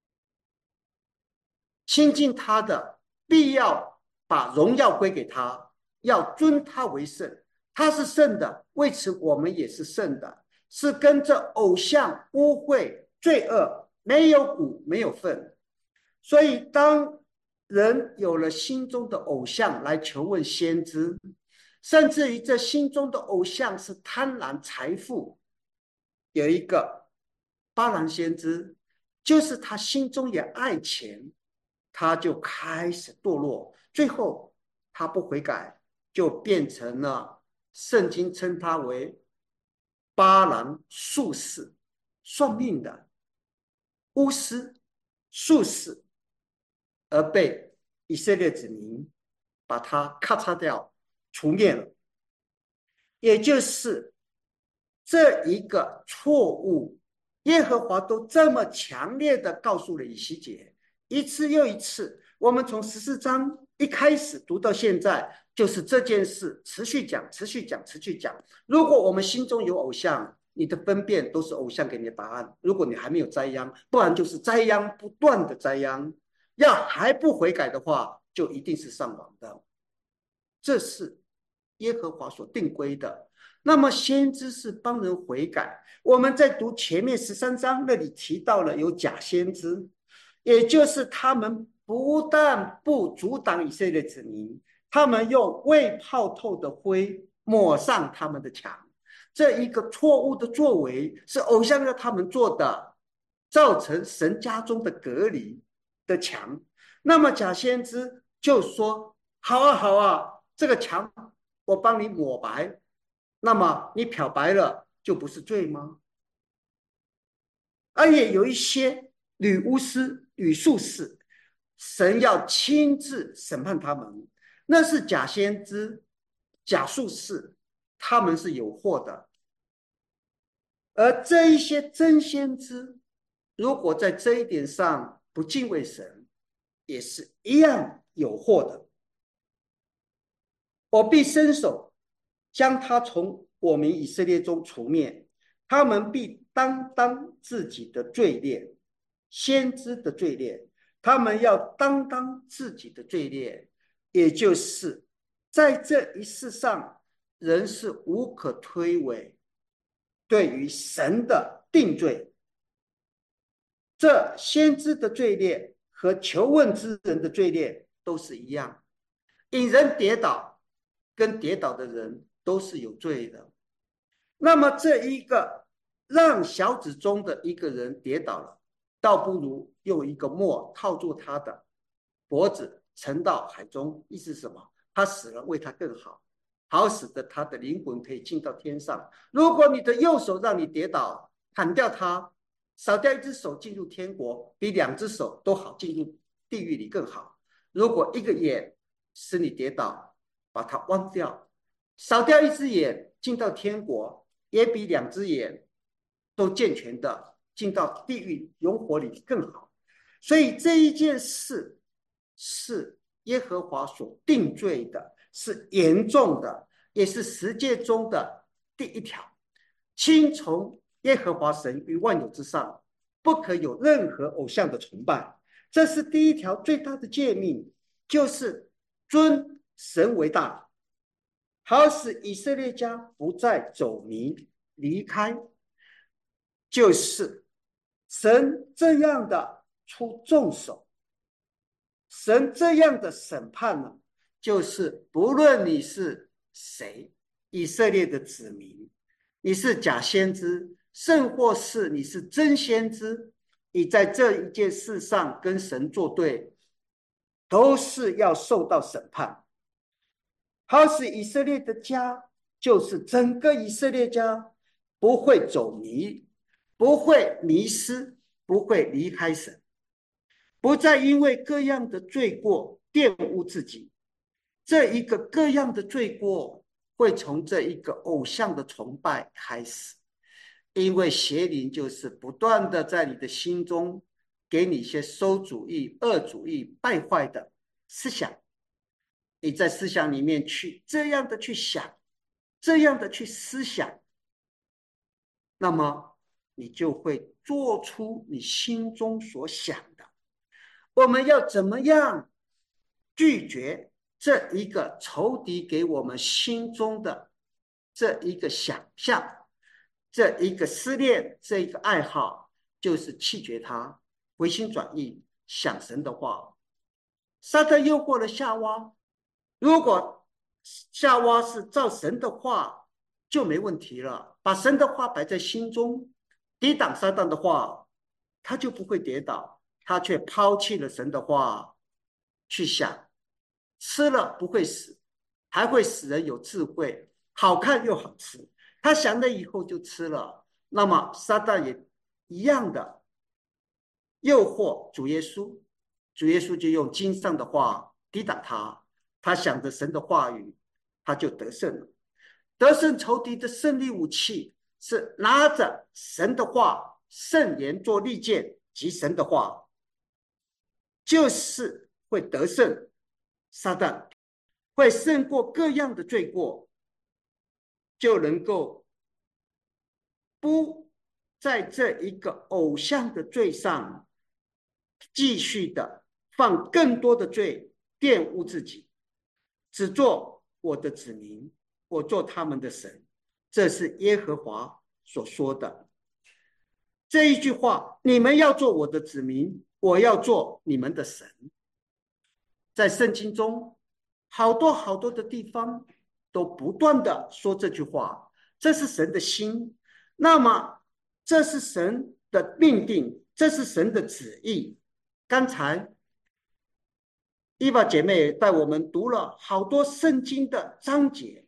亲近他的必要把荣耀归给他，要尊他为圣。他是圣的，为此我们也是圣的，是跟着偶像污秽罪恶，没有骨没有分。所以当人有了心中的偶像来求问先知，甚至于这心中的偶像是贪婪财富，有一个巴兰先知，就是他心中也爱钱，他就开始堕落，最后他不悔改，就变成了圣经称他为巴兰术士，算命的巫师， 术士，而被以色列子民把它咔嚓掉除灭了。也就是这一个错误，耶和华都这么强烈的告诉了以西结，一次又一次。我们从14章一开始读到现在，就是这件事持续讲。如果我们心中有偶像，你的分辨都是偶像给你的答案。如果你还没有栽殃，不然就是栽殃不断的栽殃，要还不悔改的话，就一定是上网的。这是耶和华所定规的。那么先知是帮人悔改，我们在读前面13章那里提到了有假先知，也就是他们不但不阻挡以色列子民，他们用未泡透的灰抹上他们的墙。这一个错误的作为是偶像要他们做的，造成神家中的隔离的墙。那么假先知就说，好啊，这个墙我帮你抹白，那么你漂白了就不是罪吗？而也有一些女巫师、女术士，神要亲自审判他们，那是假先知、假术士，他们是有祸的。而这一些真先知，如果在这一点上不敬畏神，也是一样有祸的。我必伸手将他从我民以色列中除灭，他们必担当自己的罪孽，先知的罪孽，他们要担当自己的罪孽，也就是在这一世上，人是无可推诿对于神的定罪。这先知的罪孽和求问之人的罪孽都是一样，引人跌倒跟跌倒的人都是有罪的。那么这一个让小子中的一个人跌倒了，倒不如用一个墨套住他的脖子，沉到海中。意思是什么？他死了为他更好，好使得他的灵魂可以进到天上。如果你的右手让你跌倒，砍掉它，少掉一只手进入天国，比2只手都好进入地狱里更好。如果一个眼使你跌倒，把它弯掉，少掉一只眼进到天国，也比2只眼都健全的进到地狱永火里更好。所以这一件事是耶和华所定罪的，是严重的，也是十诫中的第一条，亲从耶和华神于万有之上，不可有任何偶像的崇拜。这是第一条最大的诫命，就是尊神为大，好使以色列家不再走迷离开。就是神这样的出重手，神这样的审判呢，就是不论你是谁，以色列的子民，你是假先知，甚或是你是真先知，你在这一件事上跟神作对，都是要受到审判。好使以色列的家，就是整个以色列家不会走迷，不会迷失，不会离开神，不再因为各样的罪过玷污自己。这一个各样的罪过会从这一个偶像的崇拜开始，因为邪灵就是不断的在你的心中给你一些馊主意、恶主意、败坏的思想，你在思想里面去这样的去想，这样的去思想，那么你就会做出你心中所想的。我们要怎么样拒绝这一个仇敌给我们心中的这一个想象，这一个思念，这一个爱好，就是弃绝它，回心转意，想神的话。撒旦诱惑了夏娃，如果夏娃是照神的话，就没问题了，把神的话摆在心中，抵挡撒旦的话，他就不会跌倒。他却抛弃了神的话，去想吃了不会死，还会使人有智慧，好看又好吃。他想了以后就吃了。那么撒旦也一样的， 诱惑主耶稣，主耶稣就用经上的话抵挡他，他想着神的话语，他就得胜了。得胜仇敌的胜利武器是拿着神的话，圣言做利剑及神的话，就是会得胜撒旦，会胜过各样的罪过，就能够不在这一个偶像的罪上继续的放更多的罪，玷污自己，只做我的子民，我做他们的神。这是耶和华所说的。这一句话，你们要做我的子民，我要做你们的神。在圣经中好多好多的地方都不断的说这句话，这是神的心。那么这是神的命定，这是神的旨意。刚才伊娃姐妹带我们读了好多圣经的章节，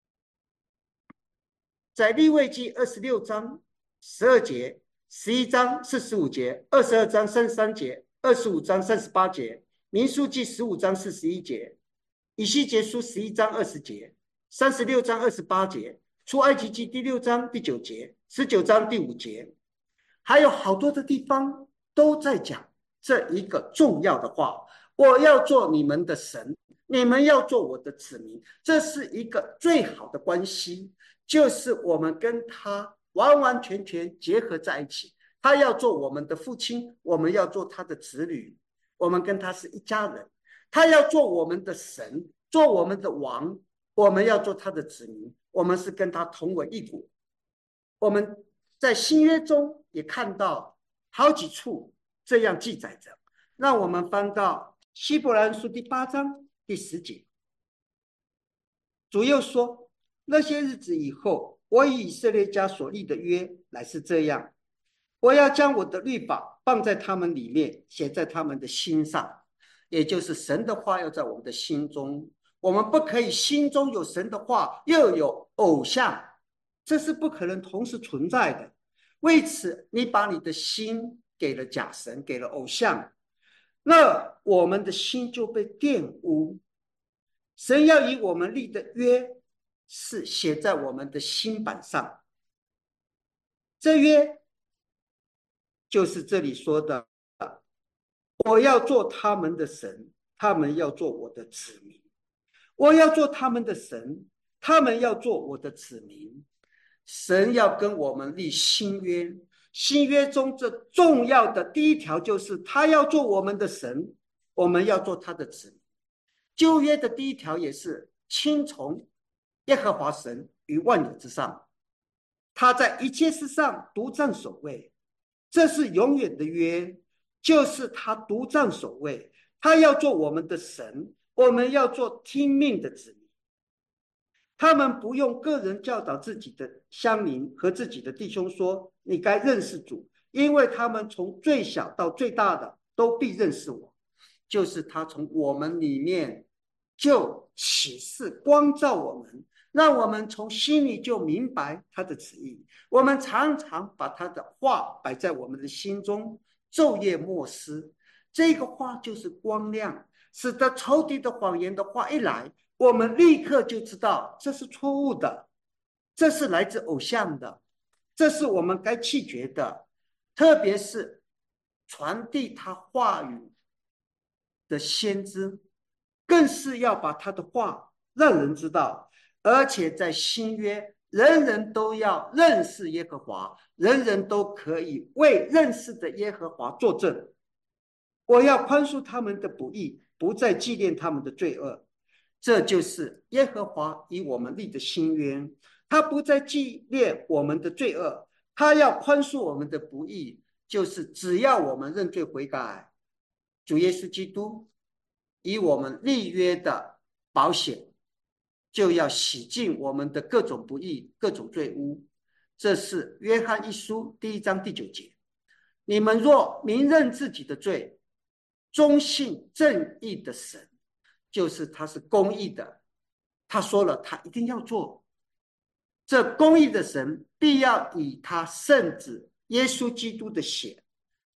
在利未记26章12节，11章45节，22章33节，25章38节，民数记15章41节，以西结书11章20节，36章28节，出埃及记第6章第9节，19章第5节，还有好多的地方都在讲这一个重要的话，我要做你们的神，你们要做我的子民。这是一个最好的关系，就是我们跟他完完全全结合在一起。他要做我们的父亲，我们要做他的子女，我们跟他是一家人。他要做我们的神，做我们的王，我们要做他的子民，我们是跟他同为一国。我们在新约中也看到好几处这样记载着。让我们翻到希伯来书第8章第10节，主又说，那些日子以后，我与以色列家所立的约乃是这样，我要将我的律法放在他们里面，写在他们的心上。也就是神的话要在我们的心中，我们不可以心中有神的话又有偶像，这是不可能同时存在的。为此你把你的心给了假神，给了偶像，那我们的心就被玷污。神要以我们立的约是写在我们的心板上，这约就是这里说的，我要做他们的神，他们要做我的子民。我要做他们的神，他们要做我的子民。神要跟我们立新约，新约中这重要的第一条就是他要做我们的神，我们要做他的子民。旧约的第一条也是亲从耶和华神于万有之上，他在一切事上独占首位，这是永远的约，就是他独占首位。他要做我们的神，我们要做听命的子民。他们不用个人教导自己的乡邻和自己的弟兄说，你该认识主，因为他们从最小到最大的都必认识我。就是他从我们里面就启示光照我们，让我们从心里就明白他的旨意。我们常常把他的话摆在我们的心中，昼夜默思。这个话就是光亮，使得仇敌的谎言的话一来，我们立刻就知道这是错误的，这是来自偶像的，这是我们该弃绝的。特别是传递他话语的先知，更是要把他的话让人知道。而且在新约，人人都要认识耶和华，人人都可以为认识的耶和华作证。我要宽恕他们的不义，不再纪念他们的罪恶。这就是耶和华与我们立的新约，他不再纪念我们的罪恶，他要宽恕我们的不义，就是只要我们认罪悔改，主耶稣基督以我们立约的保险，就要洗净我们的各种不义，各种罪污。这是约翰一书第1章第9节。你们若明认自己的罪，忠信正义的神，就是他是公义的，他说了他一定要做。这公义的神必要以他圣子耶稣基督的血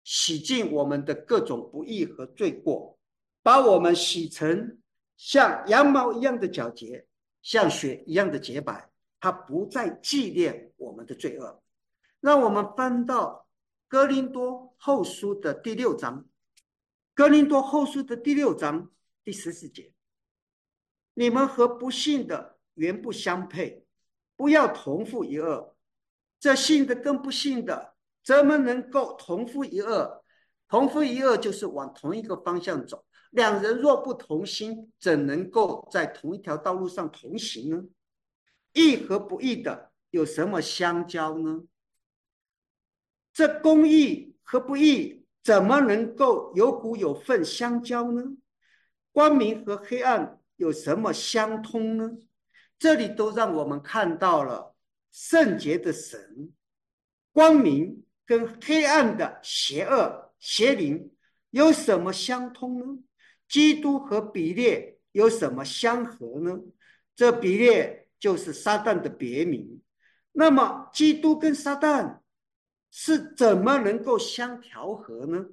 洗净我们的各种不义和罪过，把我们洗成像羊毛一样的皎洁，像雪一样的洁白。他不再纪念我们的罪恶。让我们翻到哥林多后书的第6章，哥林多后书的第6章第14节，你们和不信的原不相配，不要同负一恶。这信的跟不信的怎么能够同负一恶？同负一恶就是往同一个方向走，两人若不同心，怎能够在同一条道路上同行呢？义和不义的有什么相交呢？这公义和不义怎么能够有股有份相交呢？光明和黑暗有什么相通呢？这里都让我们看到了圣洁的神，光明跟黑暗的邪恶邪灵有什么相通呢？基督和比列有什么相合呢？这比列就是撒旦的别名。那么基督跟撒旦是怎么能够相调和呢？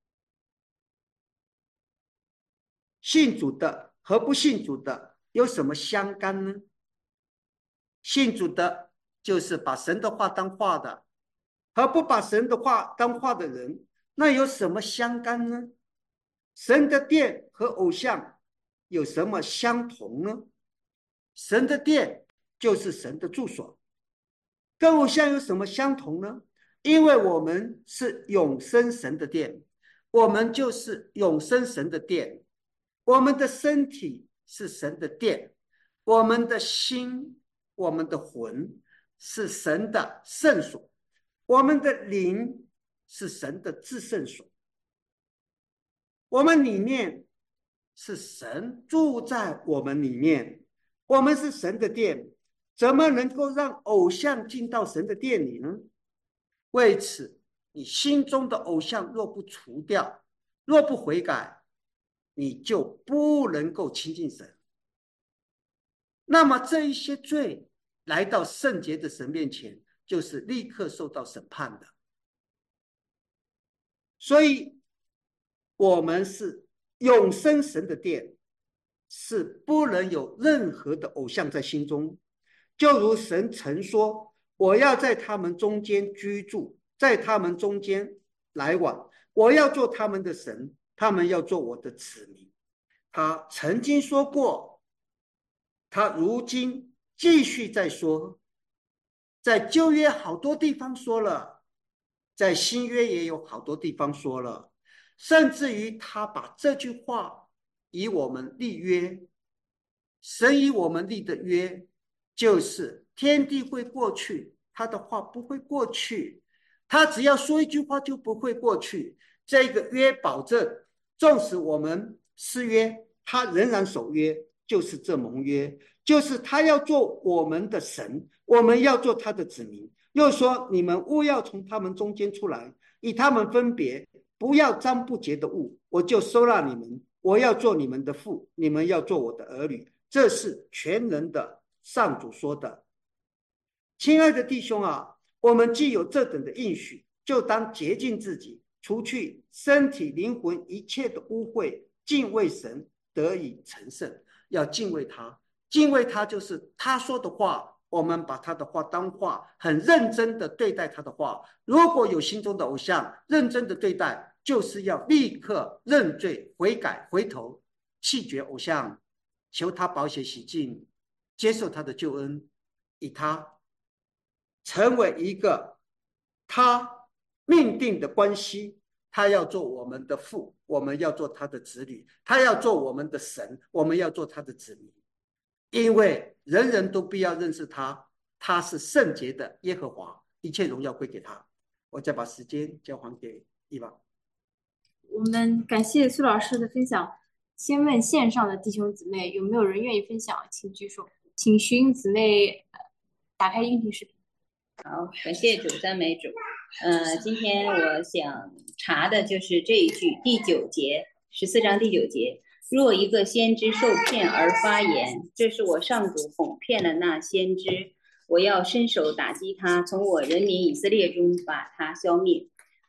信主的和不信主的有什么相干呢？信主的就是把神的话当话的，和不把神的话当话的人，那有什么相干呢？神的殿和偶像有什么相同呢？神的殿就是神的住所，跟偶像有什么相同呢？因为我们是永生神的殿，我们就是永生神的殿，我们的身体是神的殿，我们的心，我们的魂是神的圣所，我们的灵是神的至圣所，我们里面是神住在我们里面，我们是神的殿，怎么能够让偶像进到神的殿里呢？为此，你心中的偶像若不除掉，若不悔改，你就不能够亲近神。那么这一些罪来到圣洁的神面前，就是立刻受到审判的。所以我们是永生神的殿，是不能有任何的偶像在心中。就如神曾说，我要在他们中间居住，在他们中间来往，我要做他们的神，他们要做我的子民。他曾经说过，他如今继续在说，在旧约好多地方说了，在新约也有好多地方说了，甚至于他把这句话以我们立约，神以我们立的约就是天地会过去，他的话不会过去，他只要说一句话就不会过去。这个约保证，纵使我们失约，他仍然守约，就是这盟约，就是他要做我们的神，我们要做他的子民。又说，你们勿要从他们中间出来，与他们分别，不要沾不洁的物，我就收纳你们，我要做你们的父，你们要做我的儿女。这是全能的上主说的。亲爱的弟兄啊，我们既有这等的应许，就当洁净自己，除去身体灵魂一切的污秽，敬畏神，得以成圣。要敬畏他，敬畏他就是他说的话，我们把他的话当话，很认真的对待他的话。如果有心中的偶像，认真的对待，就是要立刻认罪悔改，回头弃绝偶像，求他宝血洗净，接受他的救恩，以他成为一个他命定的关系。他要做我们的父，我们要做他的子女，他要做我们的神，我们要做他的子民。因为人人都必要认识他，他是圣洁的耶和华，一切荣耀归给他。我再把时间交还给伊娃。 我们感谢苏老师的分享。先问线上的弟兄姊妹，有没有人愿意分享？请举手。请徐英姊妹打开音频视频。 好，感谢主，赞美主。今天我想查的就是这一句第9节，14章第9节。若一个先知受骗而发言，这是我上主哄骗了那先知，我要伸手打击他，从我人民以色列中把他消灭。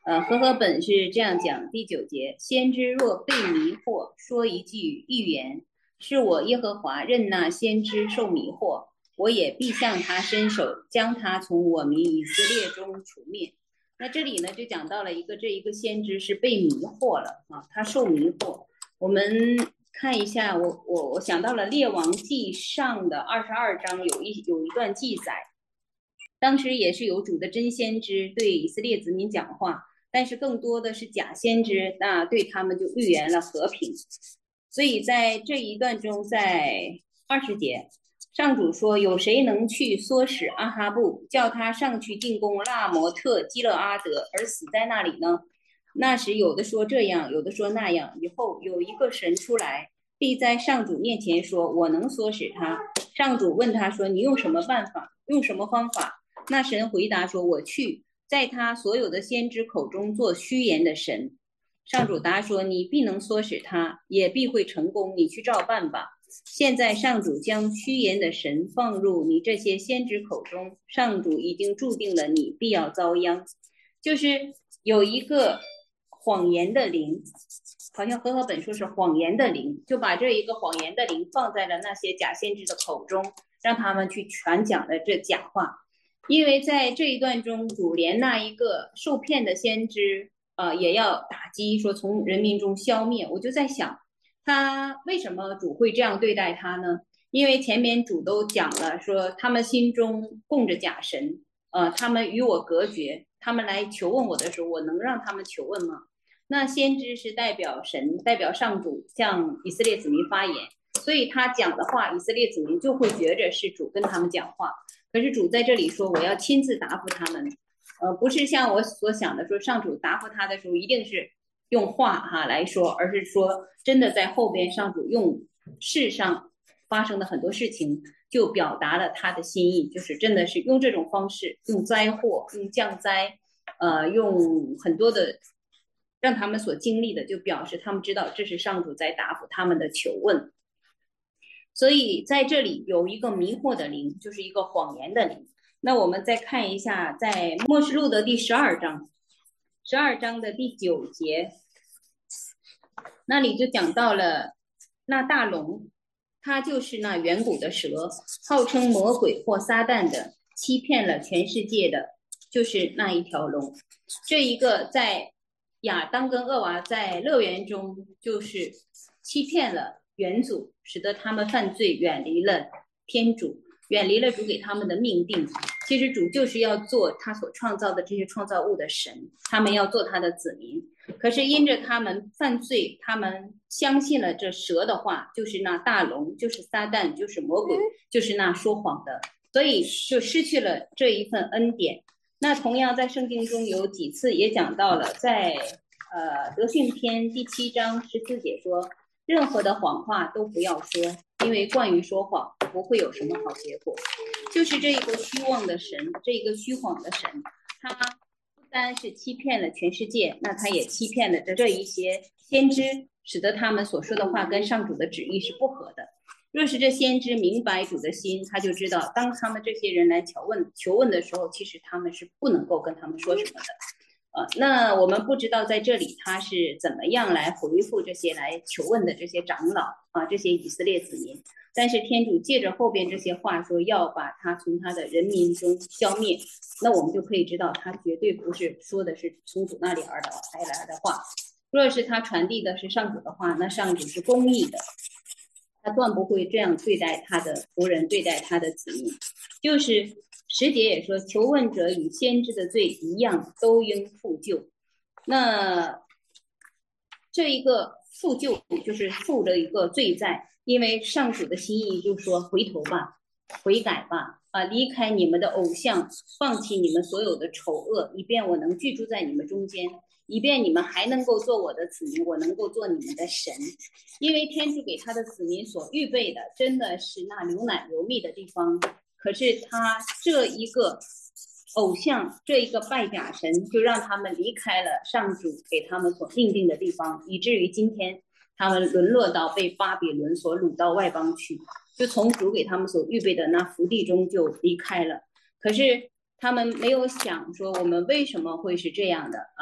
和合本是这样讲，第9节，先知若被迷惑，说一句预言，是我耶和华任那先知受迷惑，我也必向他伸手，将他从我民以色列中除灭。那这里呢，就讲到了这一个先知是被迷惑了啊，他受迷惑。我们看一下，我想到了列王记上的22章有一段记载，当时也是有主的真先知对以色列子民讲话，但是更多的是假先知，那对他们就预言了和平。所以在这一段中，在20节，上主说，有谁能去唆使阿哈布，叫他上去进攻拉摩特基勒阿德，而死在那里呢？那时有的说这样，有的说那样。以后有一个神出来，必在上主面前说，我能唆使他。上主问他说，你用什么办法，用什么方法？那神回答说，我去在他所有的先知口中做虚言的神。上主答说，你必能唆使他，也必会成功，你去照办吧。现在上主将虚言的神放入你这些先知口中，上主已经注定了你必要遭殃。就是有一个谎言的灵，好像和合本说是谎言的灵，就把这一个谎言的灵放在了那些假先知的口中，让他们去传讲的这假话。因为在这一段中，主连那一个受骗的先知也要打击，说从人民中消灭。我就在想，他为什么主会这样对待他呢？因为前面主都讲了，说他们心中供着假神，他们与我隔绝，他们来求问我的时候，我能让他们求问吗？那先知是代表神，代表上主向以色列子民发言，所以他讲的话，以色列子民就会觉着是主跟他们讲话。可是主在这里说，我要亲自答复他们，不是像我所想的说，上主答复他的时候一定是用话来说，而是说真的在后边上主用世上发生的很多事情，就表达了他的心意，就是真的是用这种方式，用灾祸，用降灾，用很多的让他们所经历的，就表示他们知道这是上主在答复他们的求问。所以在这里有一个迷惑的灵，就是一个谎言的灵。那我们再看一下，在默示录的第12章的第9节，那里就讲到了那大龙，它就是那远古的蛇，号称魔鬼或撒旦的，欺骗了全世界的，就是那一条龙。这一个在亚当跟厄娃在乐园中，就是欺骗了元祖，使得他们犯罪，远离了天主，远离了主给他们的命定。其实主就是要做他所创造的这些创造物的神，他们要做他的子民。可是因着他们犯罪，他们相信了这蛇的话，就是那大龙，就是撒旦，就是魔鬼，就是那说谎的，所以就失去了这一份恩典。那同样在圣经中有几次也讲到了，在德训篇第7章14节说，任何的谎话都不要说，因为惯于说谎不会有什么好结果。就是这一个虚妄的神，这一个虚谎的神，他不单是欺骗了全世界，那他也欺骗了这一些先知，使得他们所说的话跟上主的旨意是不合的。若是这先知明白主的心，他就知道当他们这些人来求问的时候，其实他们是不能够跟他们说什么的。那我们不知道在这里他是怎么样来回复这些来求问的这些长老这些以色列子民，但是天主借着后边这些话说要把他从他的人民中消灭，那我们就可以知道他绝对不是说的是从主那里而来的话。若是他传递的是上主的话，那上主是公义的，他断不会这样对待他的仆人，对待他的子民。就是10节也说，求问者与先知的罪一样，都应负救。那这一个负救就是负着一个罪在，因为上主的心意就是说回头吧，悔改吧，离开你们的偶像，放弃你们所有的丑恶，以便我能居住在你们中间，以便你们还能够做我的子民，我能够做你们的神。因为天主给他的子民所预备的真的是那流奶流蜜的地方，可是他这一个偶像，这一个拜假神，就让他们离开了上主给他们所命定的地方，以至于今天他们沦落到被巴比伦所掳到外邦去，就从主给他们所预备的那福地中就离开了。可是他们没有想说我们为什么会是这样的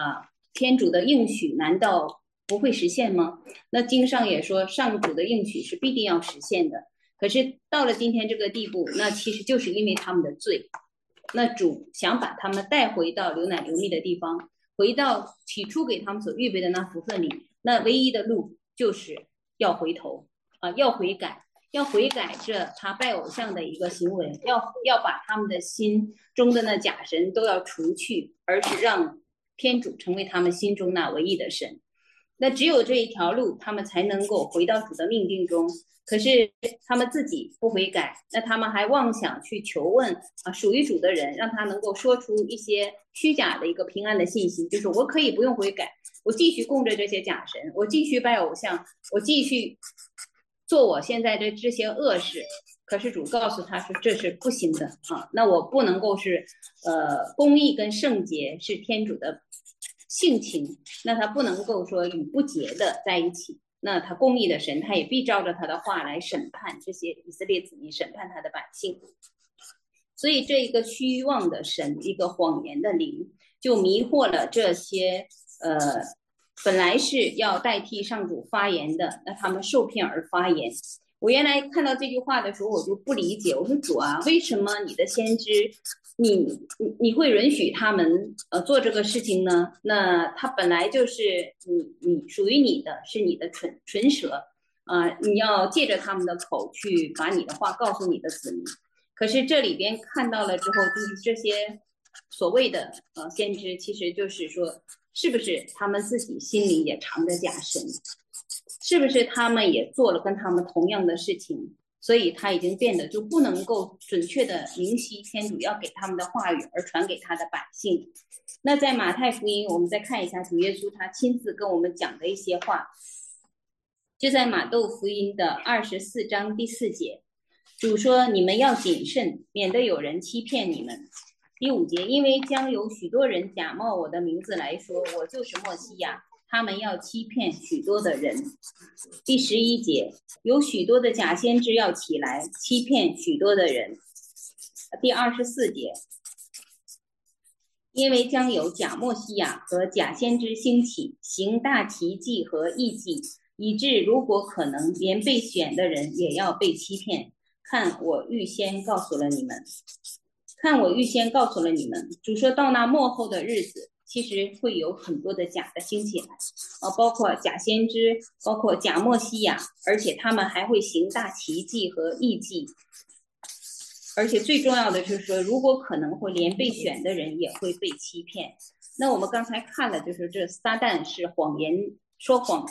天主的应许难道不会实现吗？那经上也说上主的应许是必定要实现的。可是到了今天这个地步，那其实就是因为他们的罪，那主想把他们带回到流奶流蜜的地方，回到起初给他们所预备的那福分里。那唯一的路就是要回头要悔改，要悔改这他拜偶像的一个行为，要把他们的心中的那假神都要除去，而是让天主成为他们心中那唯一的神。那只有这一条路，他们才能够回到主的命定中。可是他们自己不悔改，那他们还妄想去求问属于主的人，让他能够说出一些虚假的一个平安的信息，就是我可以不用悔改，我继续供着这些假神，我继续拜偶像，我继续做我现在的这些恶事。可是主告诉他说这是不行的那我不能够是公义跟圣洁是天主的性情，那他不能够说与不洁的在一起。那他公义的神，他也必照着他的话来审判这些以色列子民，审判他的百姓。所以这一个虚妄的神，一个谎言的灵，就迷惑了这些本来是要代替上主发言的，那他们受骗而发言。我原来看到这句话的时候，我就不理解，我说主啊，为什么你的先知你会允许他们做这个事情呢？那他本来就是你属于你的，是你的唇舌你要借着他们的口去把你的话告诉你的子民。可是这里边看到了之后，就是这些所谓的先知，其实就是说，是不是他们自己心里也藏着假神？是不是他们也做了跟他们同样的事情？所以他已经变得就不能够准确的明晰天主要给他们的话语而传给他的百姓。那在马太福音，我们再看一下主耶稣他亲自跟我们讲的一些话，就在马窦福音的24章第4节，主说你们要谨慎，免得有人欺骗你们。第5节，因为将有许多人假冒我的名字来说我就是默西亚，他们要欺骗许多的人。第11节，有许多的假先知要起来欺骗许多的人。第24节，因为将有假默西亚和假先知兴起，行大奇迹和异迹，以致如果可能，连被选的人也要被欺骗。看我预先告诉了你们，主说到那末后的日子，其实会有很多的假的兴起来包括假先知，包括假默西亚，而且他们还会行大奇迹和异迹。而且最重要的就是说，如果可能会连被选的人也会被欺骗。那我们刚才看了，就是这撒旦是谎言说谎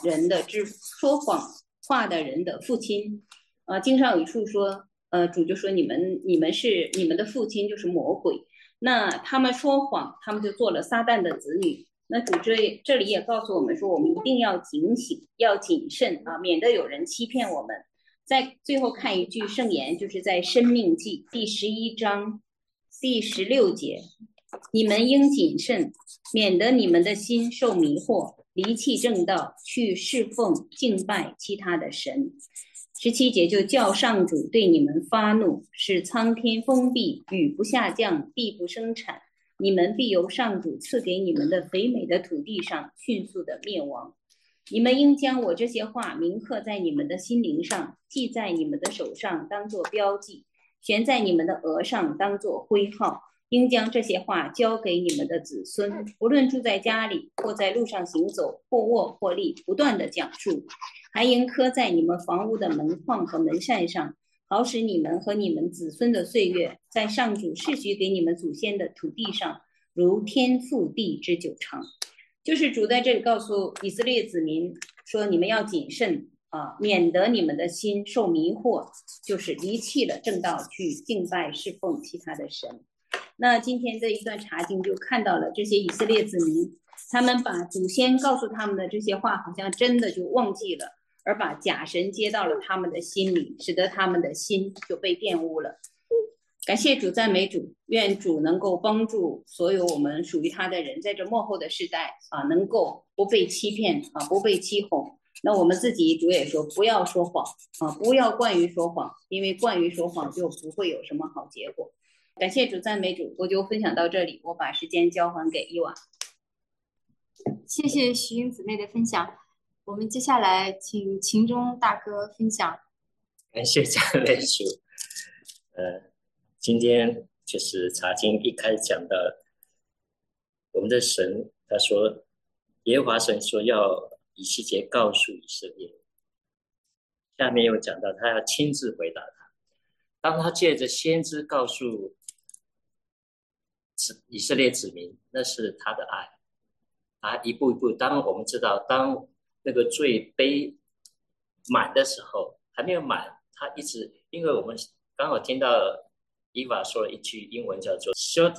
话的人的父亲经上有一处说主就说你们的父亲就是魔鬼，那他们说谎，他们就做了撒旦的子女。那主这里也告诉我们说，我们一定要警醒，要谨慎免得有人欺骗我们。在最后看一句圣言，就是在申命记第11章第16节，你们应谨慎，免得你们的心受迷惑，离弃正道，去侍奉敬拜其他的神。17节，就叫上主对你们发怒，使苍天封闭，雨不下降，地不生产，你们必由上主赐给你们的肥美的土地上迅速的灭亡。你们应将我这些话铭刻在你们的心灵上，记在你们的手上当作标记，悬在你们的额上当作徽号，应将这些话交给你们的子孙，无论住在家里或在路上行走，或卧或立，不断的讲述，还应刻在你们房屋的门框和门扇上，好使你们和你们子孙的岁月在上主世许给你们祖先的土地上如天覆地之久长。就是主在这里告诉以色列子民说，你们要谨慎免得你们的心受迷惑，就是离弃了正道，去敬拜侍奉其他的神。那今天这一段查经就看到了这些以色列子民，他们把祖先告诉他们的这些话好像真的就忘记了，而把假神接到了他们的心里，使得他们的心就被玷污了。感谢主，赞美主，愿主能够帮助所有我们属于他的人，在这末后的时代能够不被欺骗不被欺哄。那我们自己主也说不要说谎不要惯于说谎，因为惯于说谎就不会有什么好结果。感谢主，赞美主，我就分享到这里，我把时间交还给伊娃。 谢谢徐英姊妹的分享。我们接下来请秦钟大哥分享。 感谢赞美主。今天就是查经一开始讲到，我们的神他说，耶和华神说要以西结告诉以色列，下面又讲到他要亲自回答他。当他借着先知告诉以色列子民，那是他的爱。他一步一步，当我们知道，当那个罪杯满的时候，还没有满，他一直，因为我们刚好听到伊娃说了一句英文叫做 short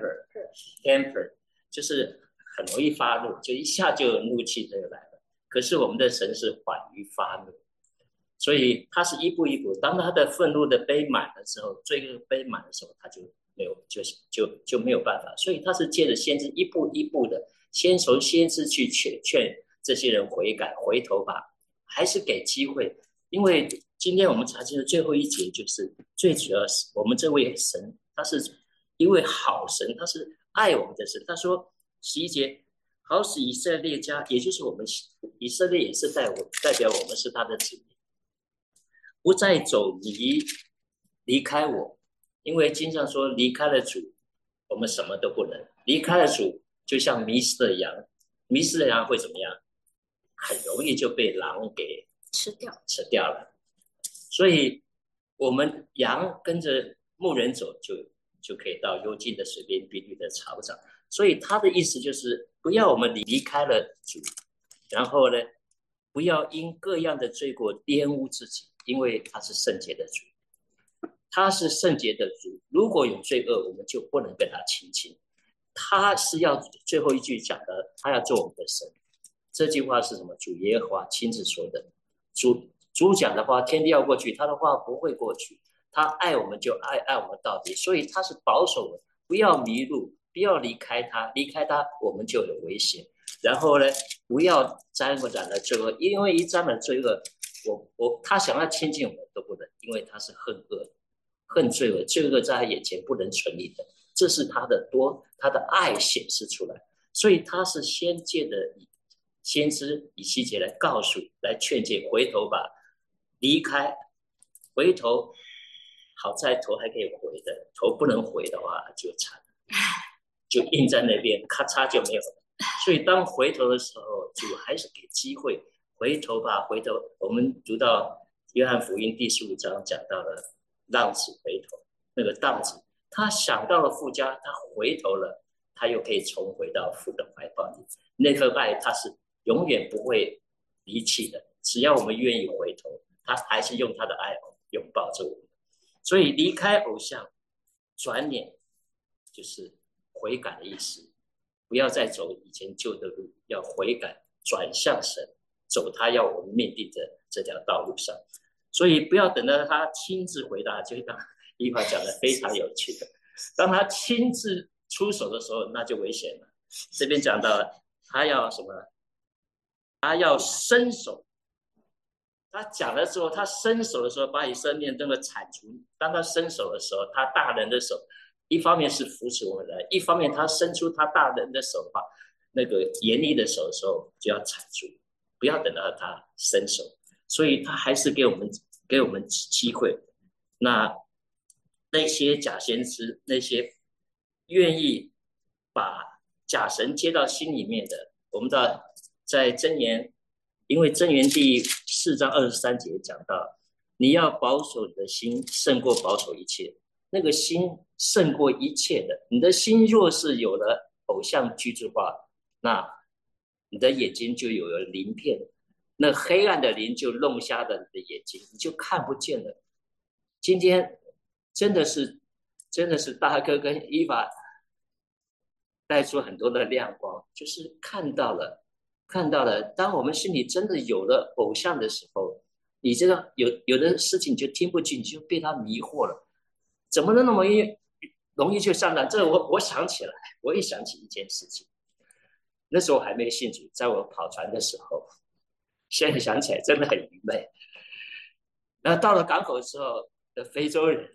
temper， 就是很容易发怒，就一下就怒气就来了。可是我们的神是缓于发怒，所以他是一步一步。当他的愤怒的杯满的时候，罪恶杯满的时候，他就没有就没有办法。所以他是借着先知一步一步的，先从先知去劝这些人悔改回头吧，还是给机会。因为今天我们查经的最后一节，就是最主要是我们这位神，他是一位好神，他是爱我们的神。他说11节，好使以色列家，也就是我们以色列也是代表我们是他的子民，不再走离开我。因为经上说离开了主，我们什么都不能。离开了主，就像迷失的羊，迷失的羊会怎么样？很容易就被狼给吃掉了。所以我们羊跟着牧人走，就可以到幽静的水边，碧绿的草长。所以他的意思就是，不要我们离开了主，然后呢，不要因各样的罪过玷污自己，因为他是圣洁的主，他是圣洁的主。如果有罪恶，我们就不能跟他亲近。他是要最后一句讲的，他要做我们的神。这句话是什么？主耶和华亲自说的。主讲的话，天地要过去，他的话不会过去。他爱我们就爱我们到底，所以他是保守我们，不要迷路，不要离开他，离开他我们就有危险。然后呢，不要沾染了罪恶，因为一沾染罪恶，他想要亲近我们都不能，因为他是恨恶、恨罪恶，罪恶在他眼前不能存立的。这是他的爱显示出来，所以他是先借的先知以西结来告诉、来劝诫，回头吧，离开，回头。好在头还可以回的，头不能回的话就惨，就印在那边，咔嚓就没有了。所以当回头的时候，主还是给机会，回头吧，回头。我们读到约翰福音第15章讲到了浪子回头，那个浪子他想到了父家，他回头了，他又可以重回到父的怀抱里。那份爱他是永远不会离弃的，只要我们愿意回头，他还是用他的爱拥抱着我们。所以离开偶像，转脸就是悔改的意思，不要再走以前旧的路，要悔改，转向神，走他要我们面对的这条道路上。所以不要等到他亲自回答，就像一会讲的非常有趣的，当他亲自出手的时候，那就危险了。这边讲到了他要什么？他要伸手。他讲的时候，他伸手的时候，把以色列这个铲除。当他伸手的时候，他大人的手，一方面是扶持我们的，一方面他伸出他大人的手的话，那个严厉的手的时候就要铲除，不要等到他伸手。所以他还是给我们机会。那些假先知，那些愿意把假神接到心里面的，我们到在箴言。因为箴言第4章23节讲到，你要保守你的心胜过保守一切，那个心胜过一切的。你的心若是有了偶像居住化，那你的眼睛就有了鳞片，那黑暗的灵就弄瞎了你的眼睛，你就看不见了。今天真的是大哥跟伊娃带出很多的亮光，就是看到了，当我们心里真的有了偶像的时候，你这个有的事情就听不进，就被他迷惑了。怎么能那么容易就上当？这我想起来，我也想起一件事情。那时候还没信主，在我跑船的时候，现在想起来真的很愚昧。那到了港口的时候，的非洲人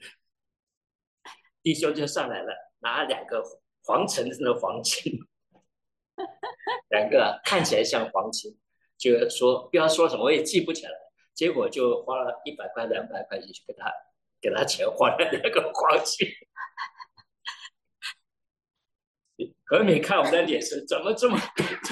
弟兄就上来了，拿2个黄橙色的黄金。 两个看起来像黄金，就说不要说什么我也记不起来，结果就花了100块200块去给他钱换了那个黄金。何美看我们的脸色怎么这么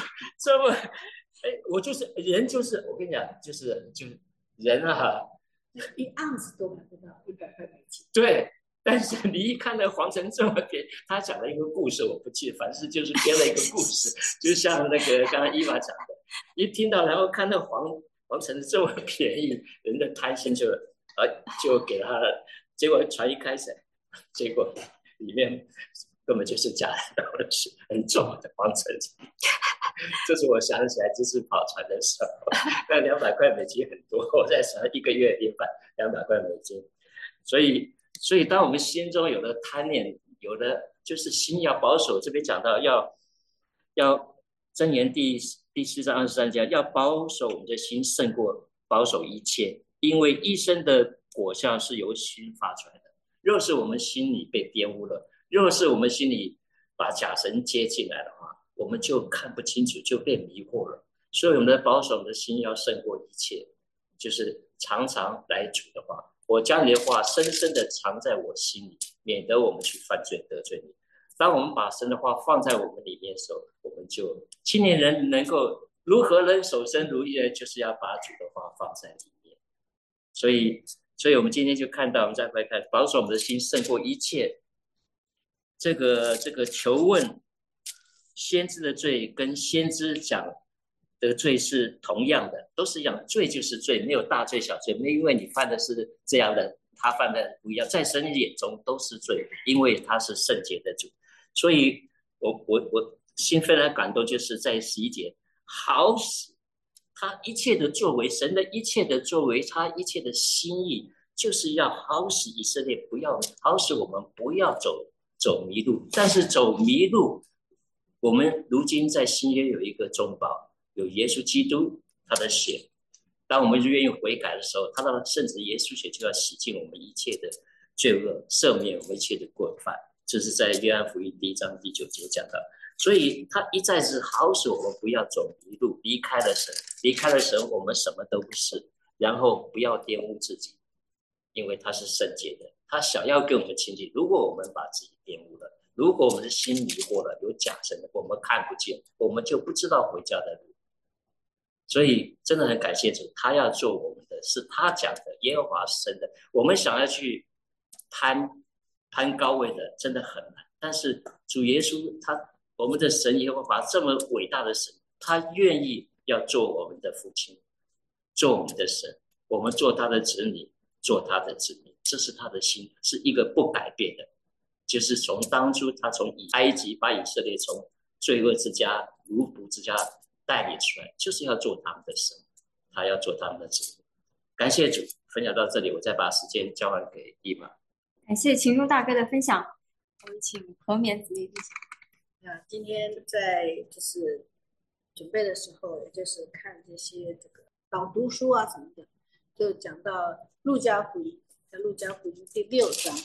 我就是人，就是我跟你讲，就是人啊 ，1盎司都买不到100块美金。 对，但是你一看那黄城这么便宜，他讲了一个故事，我不记得，反正就是编了一个故事，就像那个刚刚伊娃讲的，一听到然后看那黄城这么便宜，人的贪心就给他了，结果船一开始，结果里面根本就是假的，很重的黄城。这是我想起来这次跑船的时候，那200块美金很多，我在船1个月也200块美金，所以当我们心中有了贪念，有了就是心要保守，这边讲到要箴言第4章23节，要保守我们的心胜过保守一切，因为一生的果效是由心发出来的。若是我们心里被玷污了，若是我们心里把假神接进来的话，我们就看不清楚，就被迷惑了。所以我们的保守，我们的心要胜过一切，就是常常来主的话，我将你的话深深的藏在我心里，免得我们去犯罪得罪你。当我们把神的话放在我们里面的时候，我们就青年人能够如何能守身如玉呢？就是要把主的话放在里面。所以我们今天就看到，我们再回看，保守我们的心胜过一切。这个求问先知的罪跟先知讲的罪是同样的，都是一样，罪就是罪，没有大罪小罪，没有因为你犯的是这样的，他犯的不一样，在神眼中都是罪，因为他是圣洁的主。所以我心非常感动，就是在11节，好使他一切的作为，神的一切的作为，他一切的心意，就是要好使以色列好使我们不要走迷路。但是走迷路，我们如今在新约有一个中保，有耶稣基督他的血，当我们愿意悔改的时候，他的圣子耶稣血就要洗净我们一切的罪恶，赦免我们一切的过犯。这是在约翰福音1章第9节讲到。所以他一再是好使我们不要走迷路，离开了神我们什么都不是，然后不要玷污自己，因为他是圣洁的，他想要跟我们亲近。如果我们把自己玷污了，如果我们的心迷惑了，有假神的，我们看不见，我们就不知道回家的路。所以真的很感谢主，他要做我们的，是他讲的，耶和华是真的。我们想要去攀高位的真的很难，但是主耶稣我们的神耶和华这么伟大的神，他愿意要做我们的父亲，做我们的神，我们做他的子女，做他的子民，这是他的心，是一个不改变的。就是从当初他从埃及把以色列从罪恶之家奴仆之家带领出来，就是要做他们的神，他要做他们的子民。感谢主，分享到这里，我再把时间交还给伊玛。 感谢秦忠大哥的分享，我们请何勉子弟分享。 今天在就是准备的时候，也就是看这些导读书啊什么的，就讲到路加福音，在路加福音第6章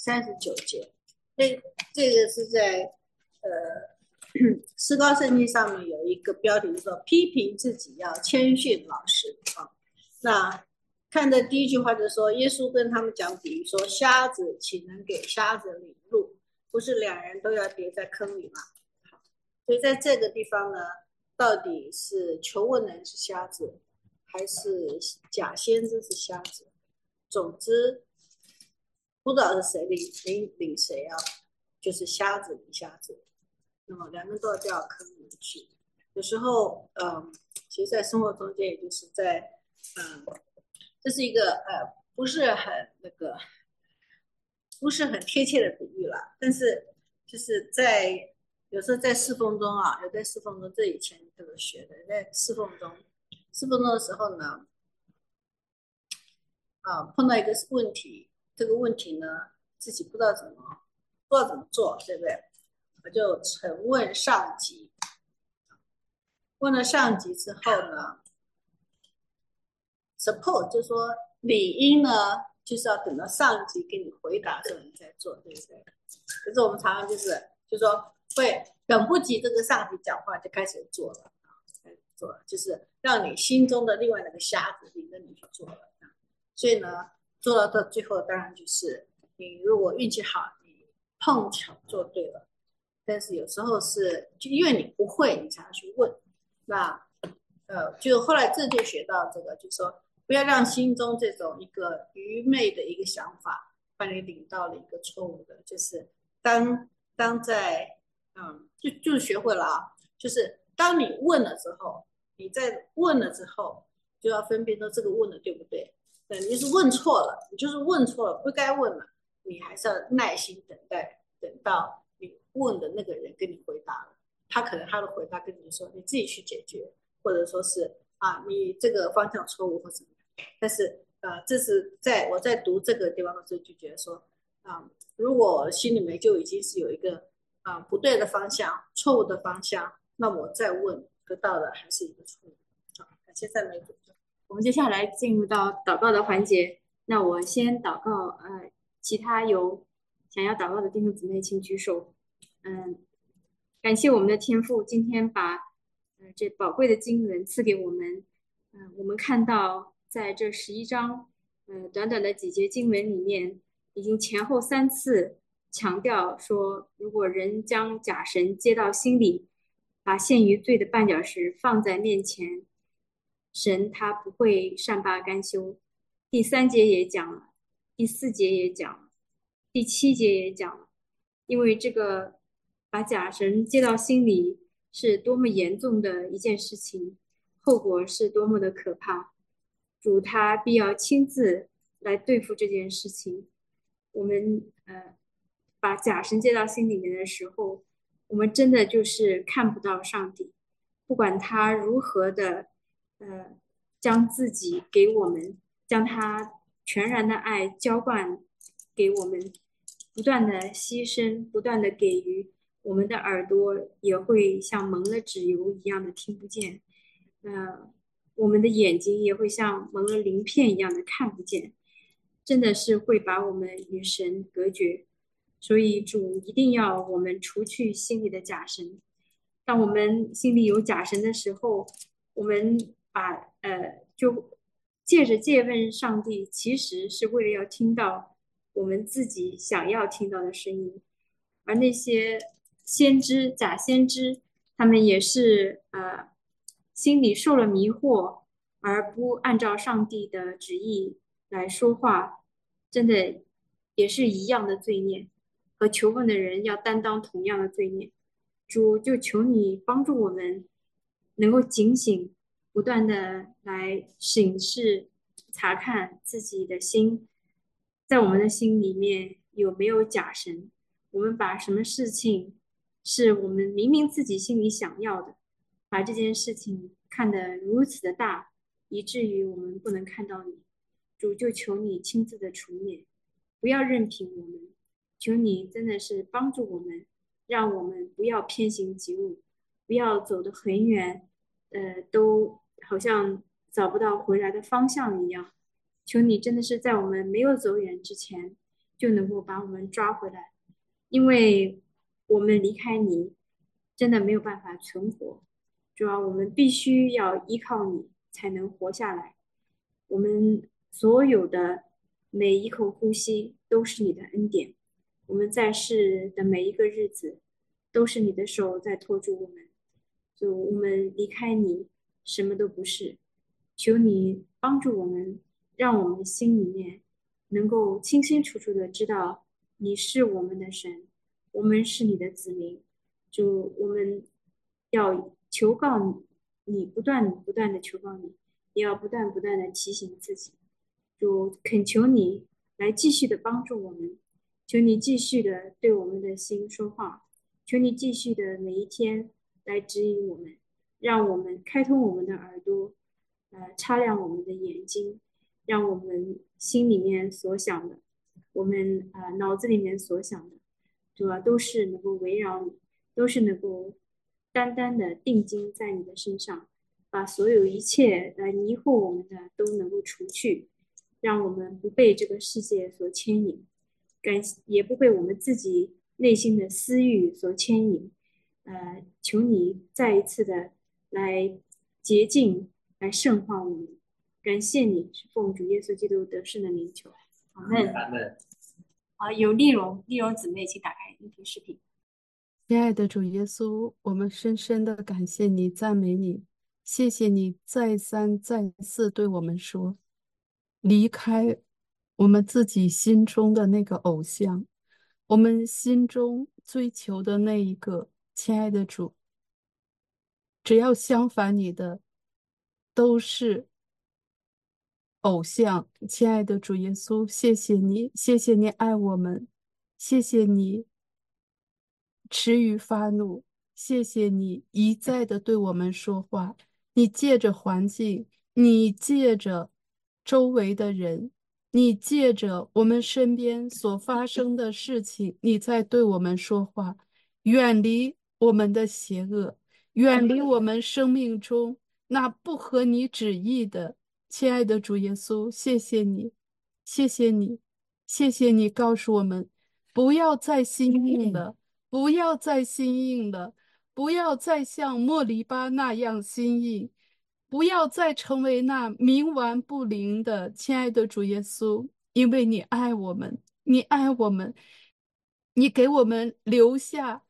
39节，这个是在诗高圣经上面有一个标题，说批评自己要谦逊老实啊。那看的第一句话就是说，耶稣跟他们讲比喻说，瞎子岂能给瞎子领路？不是2人都要跌在坑里吗？所以在这个地方呢，到底是求问人是瞎子，还是假先知是瞎子？总之，不知道是谁领谁啊，就是瞎子领瞎子。那么2人都要掉坑里去。有时候，其实在生活中间，也就是在这是一个不是很贴切的比喻啦，但是就是有时候在侍奉中啊，有在侍奉中，这以前都有学的，在侍奉中的时候呢，碰到一个问题，这个问题呢，自己不知道怎么做，对不对？我就晨问上级，问了上级之后呢 ，suppose 就说理应呢，就是要等到上级给你回答之后你再做，对不对？可是我们常常就是说会等不及这个上帝讲话就开始做了，开始做了，就是让你心中的另外那个瞎子领着你去做了。所以呢，做到最后，当然就是你如果运气好，你碰巧做对了。但是有时候是就因为你不会，你才要去问。那就后来这就学到这个，就是说不要让心中这种一个愚昧的一个想法把你领到了一个错误的，就是当在就学会了啊，就是当你问了之后，你在问了之后就要分辨说这个问的对不对。对，你就是问错了，你就是问错了，不该问了，你还是要耐心等待，等到你问的那个人跟你回答了，他可能他的回答跟你说你自己去解决，或者说是你这个方向错误或怎么样。但是这是我在读这个地方的时候就觉得说如果心里面就已经是有一个不对的方向、错误的方向，那我再问得到的还是一个错误。好，感谢赞美主。 我们接下来进入到祷告的环节。那我先祷告，其他有想要祷告的弟兄姊妹请举手。感谢我们的天父，今天把这宝贵的经文赐给我们。我们看到在这11章，短短的几节经文里面，已经前后3次强调说，如果人将假神接到心里，把陷于罪的绊脚石放在面前，神他不会善罢甘休。第3节也讲了，第4节也讲了，第7节也讲了。因为这个把假神接到心里是多么严重的一件事情，后果是多么的可怕，主他必要亲自来对付这件事情。我们把假神接到心里面的时候，我们真的就是看不到上帝，不管他如何的将自己给我们，将他全然的爱浇灌给我们，不断的牺牲，不断的给予，我们的耳朵也会像蒙了纸油一样的听不见，我们的眼睛也会像蒙了鳞片一样的看不见，真的是会把我们与神隔绝。所以主一定要我们除去心里的假神。当我们心里有假神的时候，我们就借着借问上帝，其实是为了要听到我们自己想要听到的声音。而那些先知、假先知，他们也是心里受了迷惑，而不按照上帝的旨意来说话，真的也是一样的罪孽，和求问的人要担当同样的罪孽。主就求你帮助我们能够警醒，不断的来审视、查看自己的心，在我们的心里面有没有假神？我们把什么事情是我们明明自己心里想要的，把这件事情看得如此的大，以至于我们不能看到你。主就求你亲自的除灭，不要任凭我们，求你真的是帮助我们，让我们不要偏行己路，不要走得很远，都好像找不到回来的方向一样。求你真的是在我们没有走远之前，就能够把我们抓回来，因为我们离开你，真的没有办法存活。主要我们必须要依靠你，才能活下来。我们所有的每一口呼吸都是你的恩典，我们在世的每一个日子都是你的手在托住我们。就我们离开你什么都不是，求你帮助我们，让我们心里面能够清清楚楚的知道你是我们的神，我们是你的子民。就我们要求告你，不断的求告你，也要不断的提醒自己。就恳求你来继续的帮助我们，求你继续的对我们的心说话，求你继续的每一天来指引我们，让我们开通我们的耳朵，擦亮我们的眼睛，让我们心里面所想的，我们脑子里面所想的，主要都是能够围绕你，都是能够单单的定睛在你的身上，把所有一切来迷惑我们的都能够除去，让我们不被这个世界所牵引，也不被我们自己内心的私欲所牵引， 求你再一次的来洁净，来圣化我们。感谢你，是奉主耶稣基督得胜的名求，阿门。 阿门。 好，有丽蓉姊妹，请打开音频视频。 亲爱的主耶稣，我们深深的感谢你，赞美你，谢谢你再三再四对我们说，离开我们自己心中的那个偶像，我们心中追求的那一个，亲爱的主，只要相反你的，都是偶像。亲爱的主耶稣，谢谢你，谢谢你爱我们，谢谢你迟于发怒，谢谢你一再的对我们说话。你借着环境，你借着周围的人，你借着我们身边所发生的事情，你在对我们说话。远离我们的邪恶，远离我们生命中那不合你旨意的。亲爱的主耶稣，谢谢你，谢谢你，谢谢你告诉我们，不要再心硬了，不要再心硬了，不要再像莫黎巴那样心硬，不要再成为那冥顽不灵的。亲爱的主耶稣，因为你爱我们，你爱我们，你给我们留下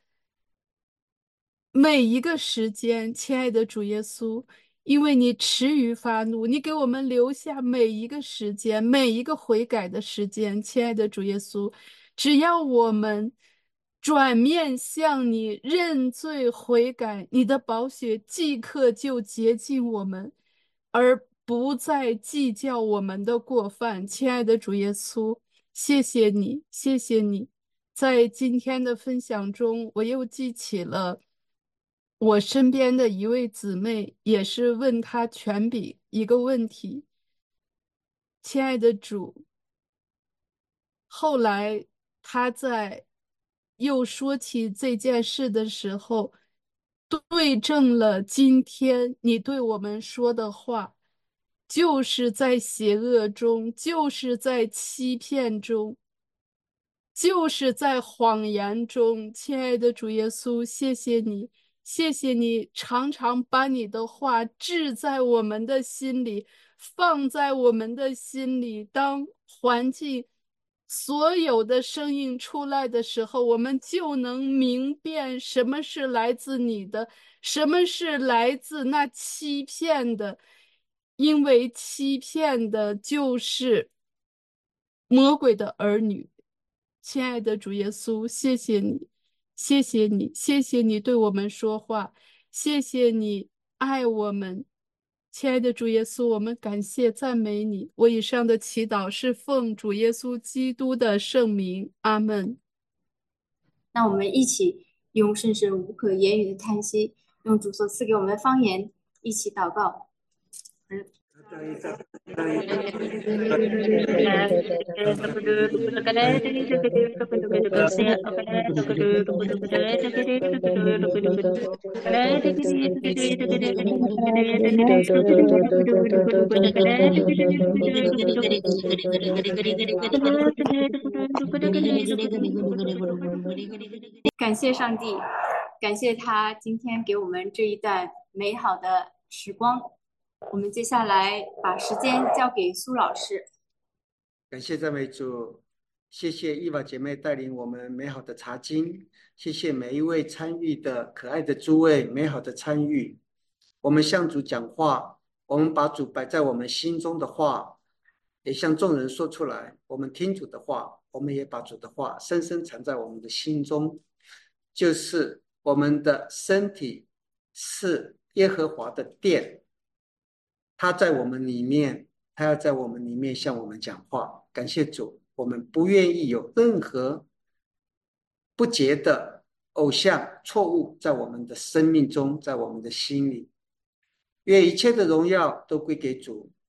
每一个时间。亲爱的主耶稣，因为你迟于发怒，你给我们留下每一个时间，每一个悔改的时间。亲爱的主耶稣，只要我们转面向你认罪悔改，你的宝血即刻就洁净我们，而不再计较我们的过犯。亲爱的主耶稣，谢谢你，谢谢你。在今天的分享中，我又记起了我身边的一位姊妹，也是问她权柄一个问题。亲爱的主，后来她在又说起这件事的时候，对正了今天你对我们说的话，就是在邪恶中，就是在欺骗中，就是在谎言中。亲爱的主耶稣，谢谢你，谢谢你常常把你的话置在我们的心里，放在我们的心里。当环境所有的声音出来的时候，我们就能明辨什么是来自你的，什么是来自那欺骗的，因为欺骗的就是魔鬼的儿女。亲爱的主耶稣，谢谢你，谢谢你，谢谢你对我们说话，谢谢你爱我们。亲爱的主耶稣，我们感谢赞美你。我以上的祈祷是奉主耶稣基督的圣名，阿门。 那我们一起用甚是无可言语的叹息，用主所赐给我们的方言一起祷告。感谢上帝，感谢他今天给我们这一段美好的时光。我们接下来把时间交给苏老师。 感谢赞美主，谢谢伊娃姐妹带领我们美好的查经，谢谢每一位参与的可爱的诸位美好的参与。我们向主讲话，我们把主摆在我们心中的话也向众人说出来。我们听主的话，我们也把主的话深深藏在我们的心中。就是我们的身体是耶和华的殿，他在我们里面，他要在我们里面向我们讲话。感谢主，我们不愿意有任何不洁的偶像错误在我们的生命中，在我们的心里。愿一切的荣耀都归给主，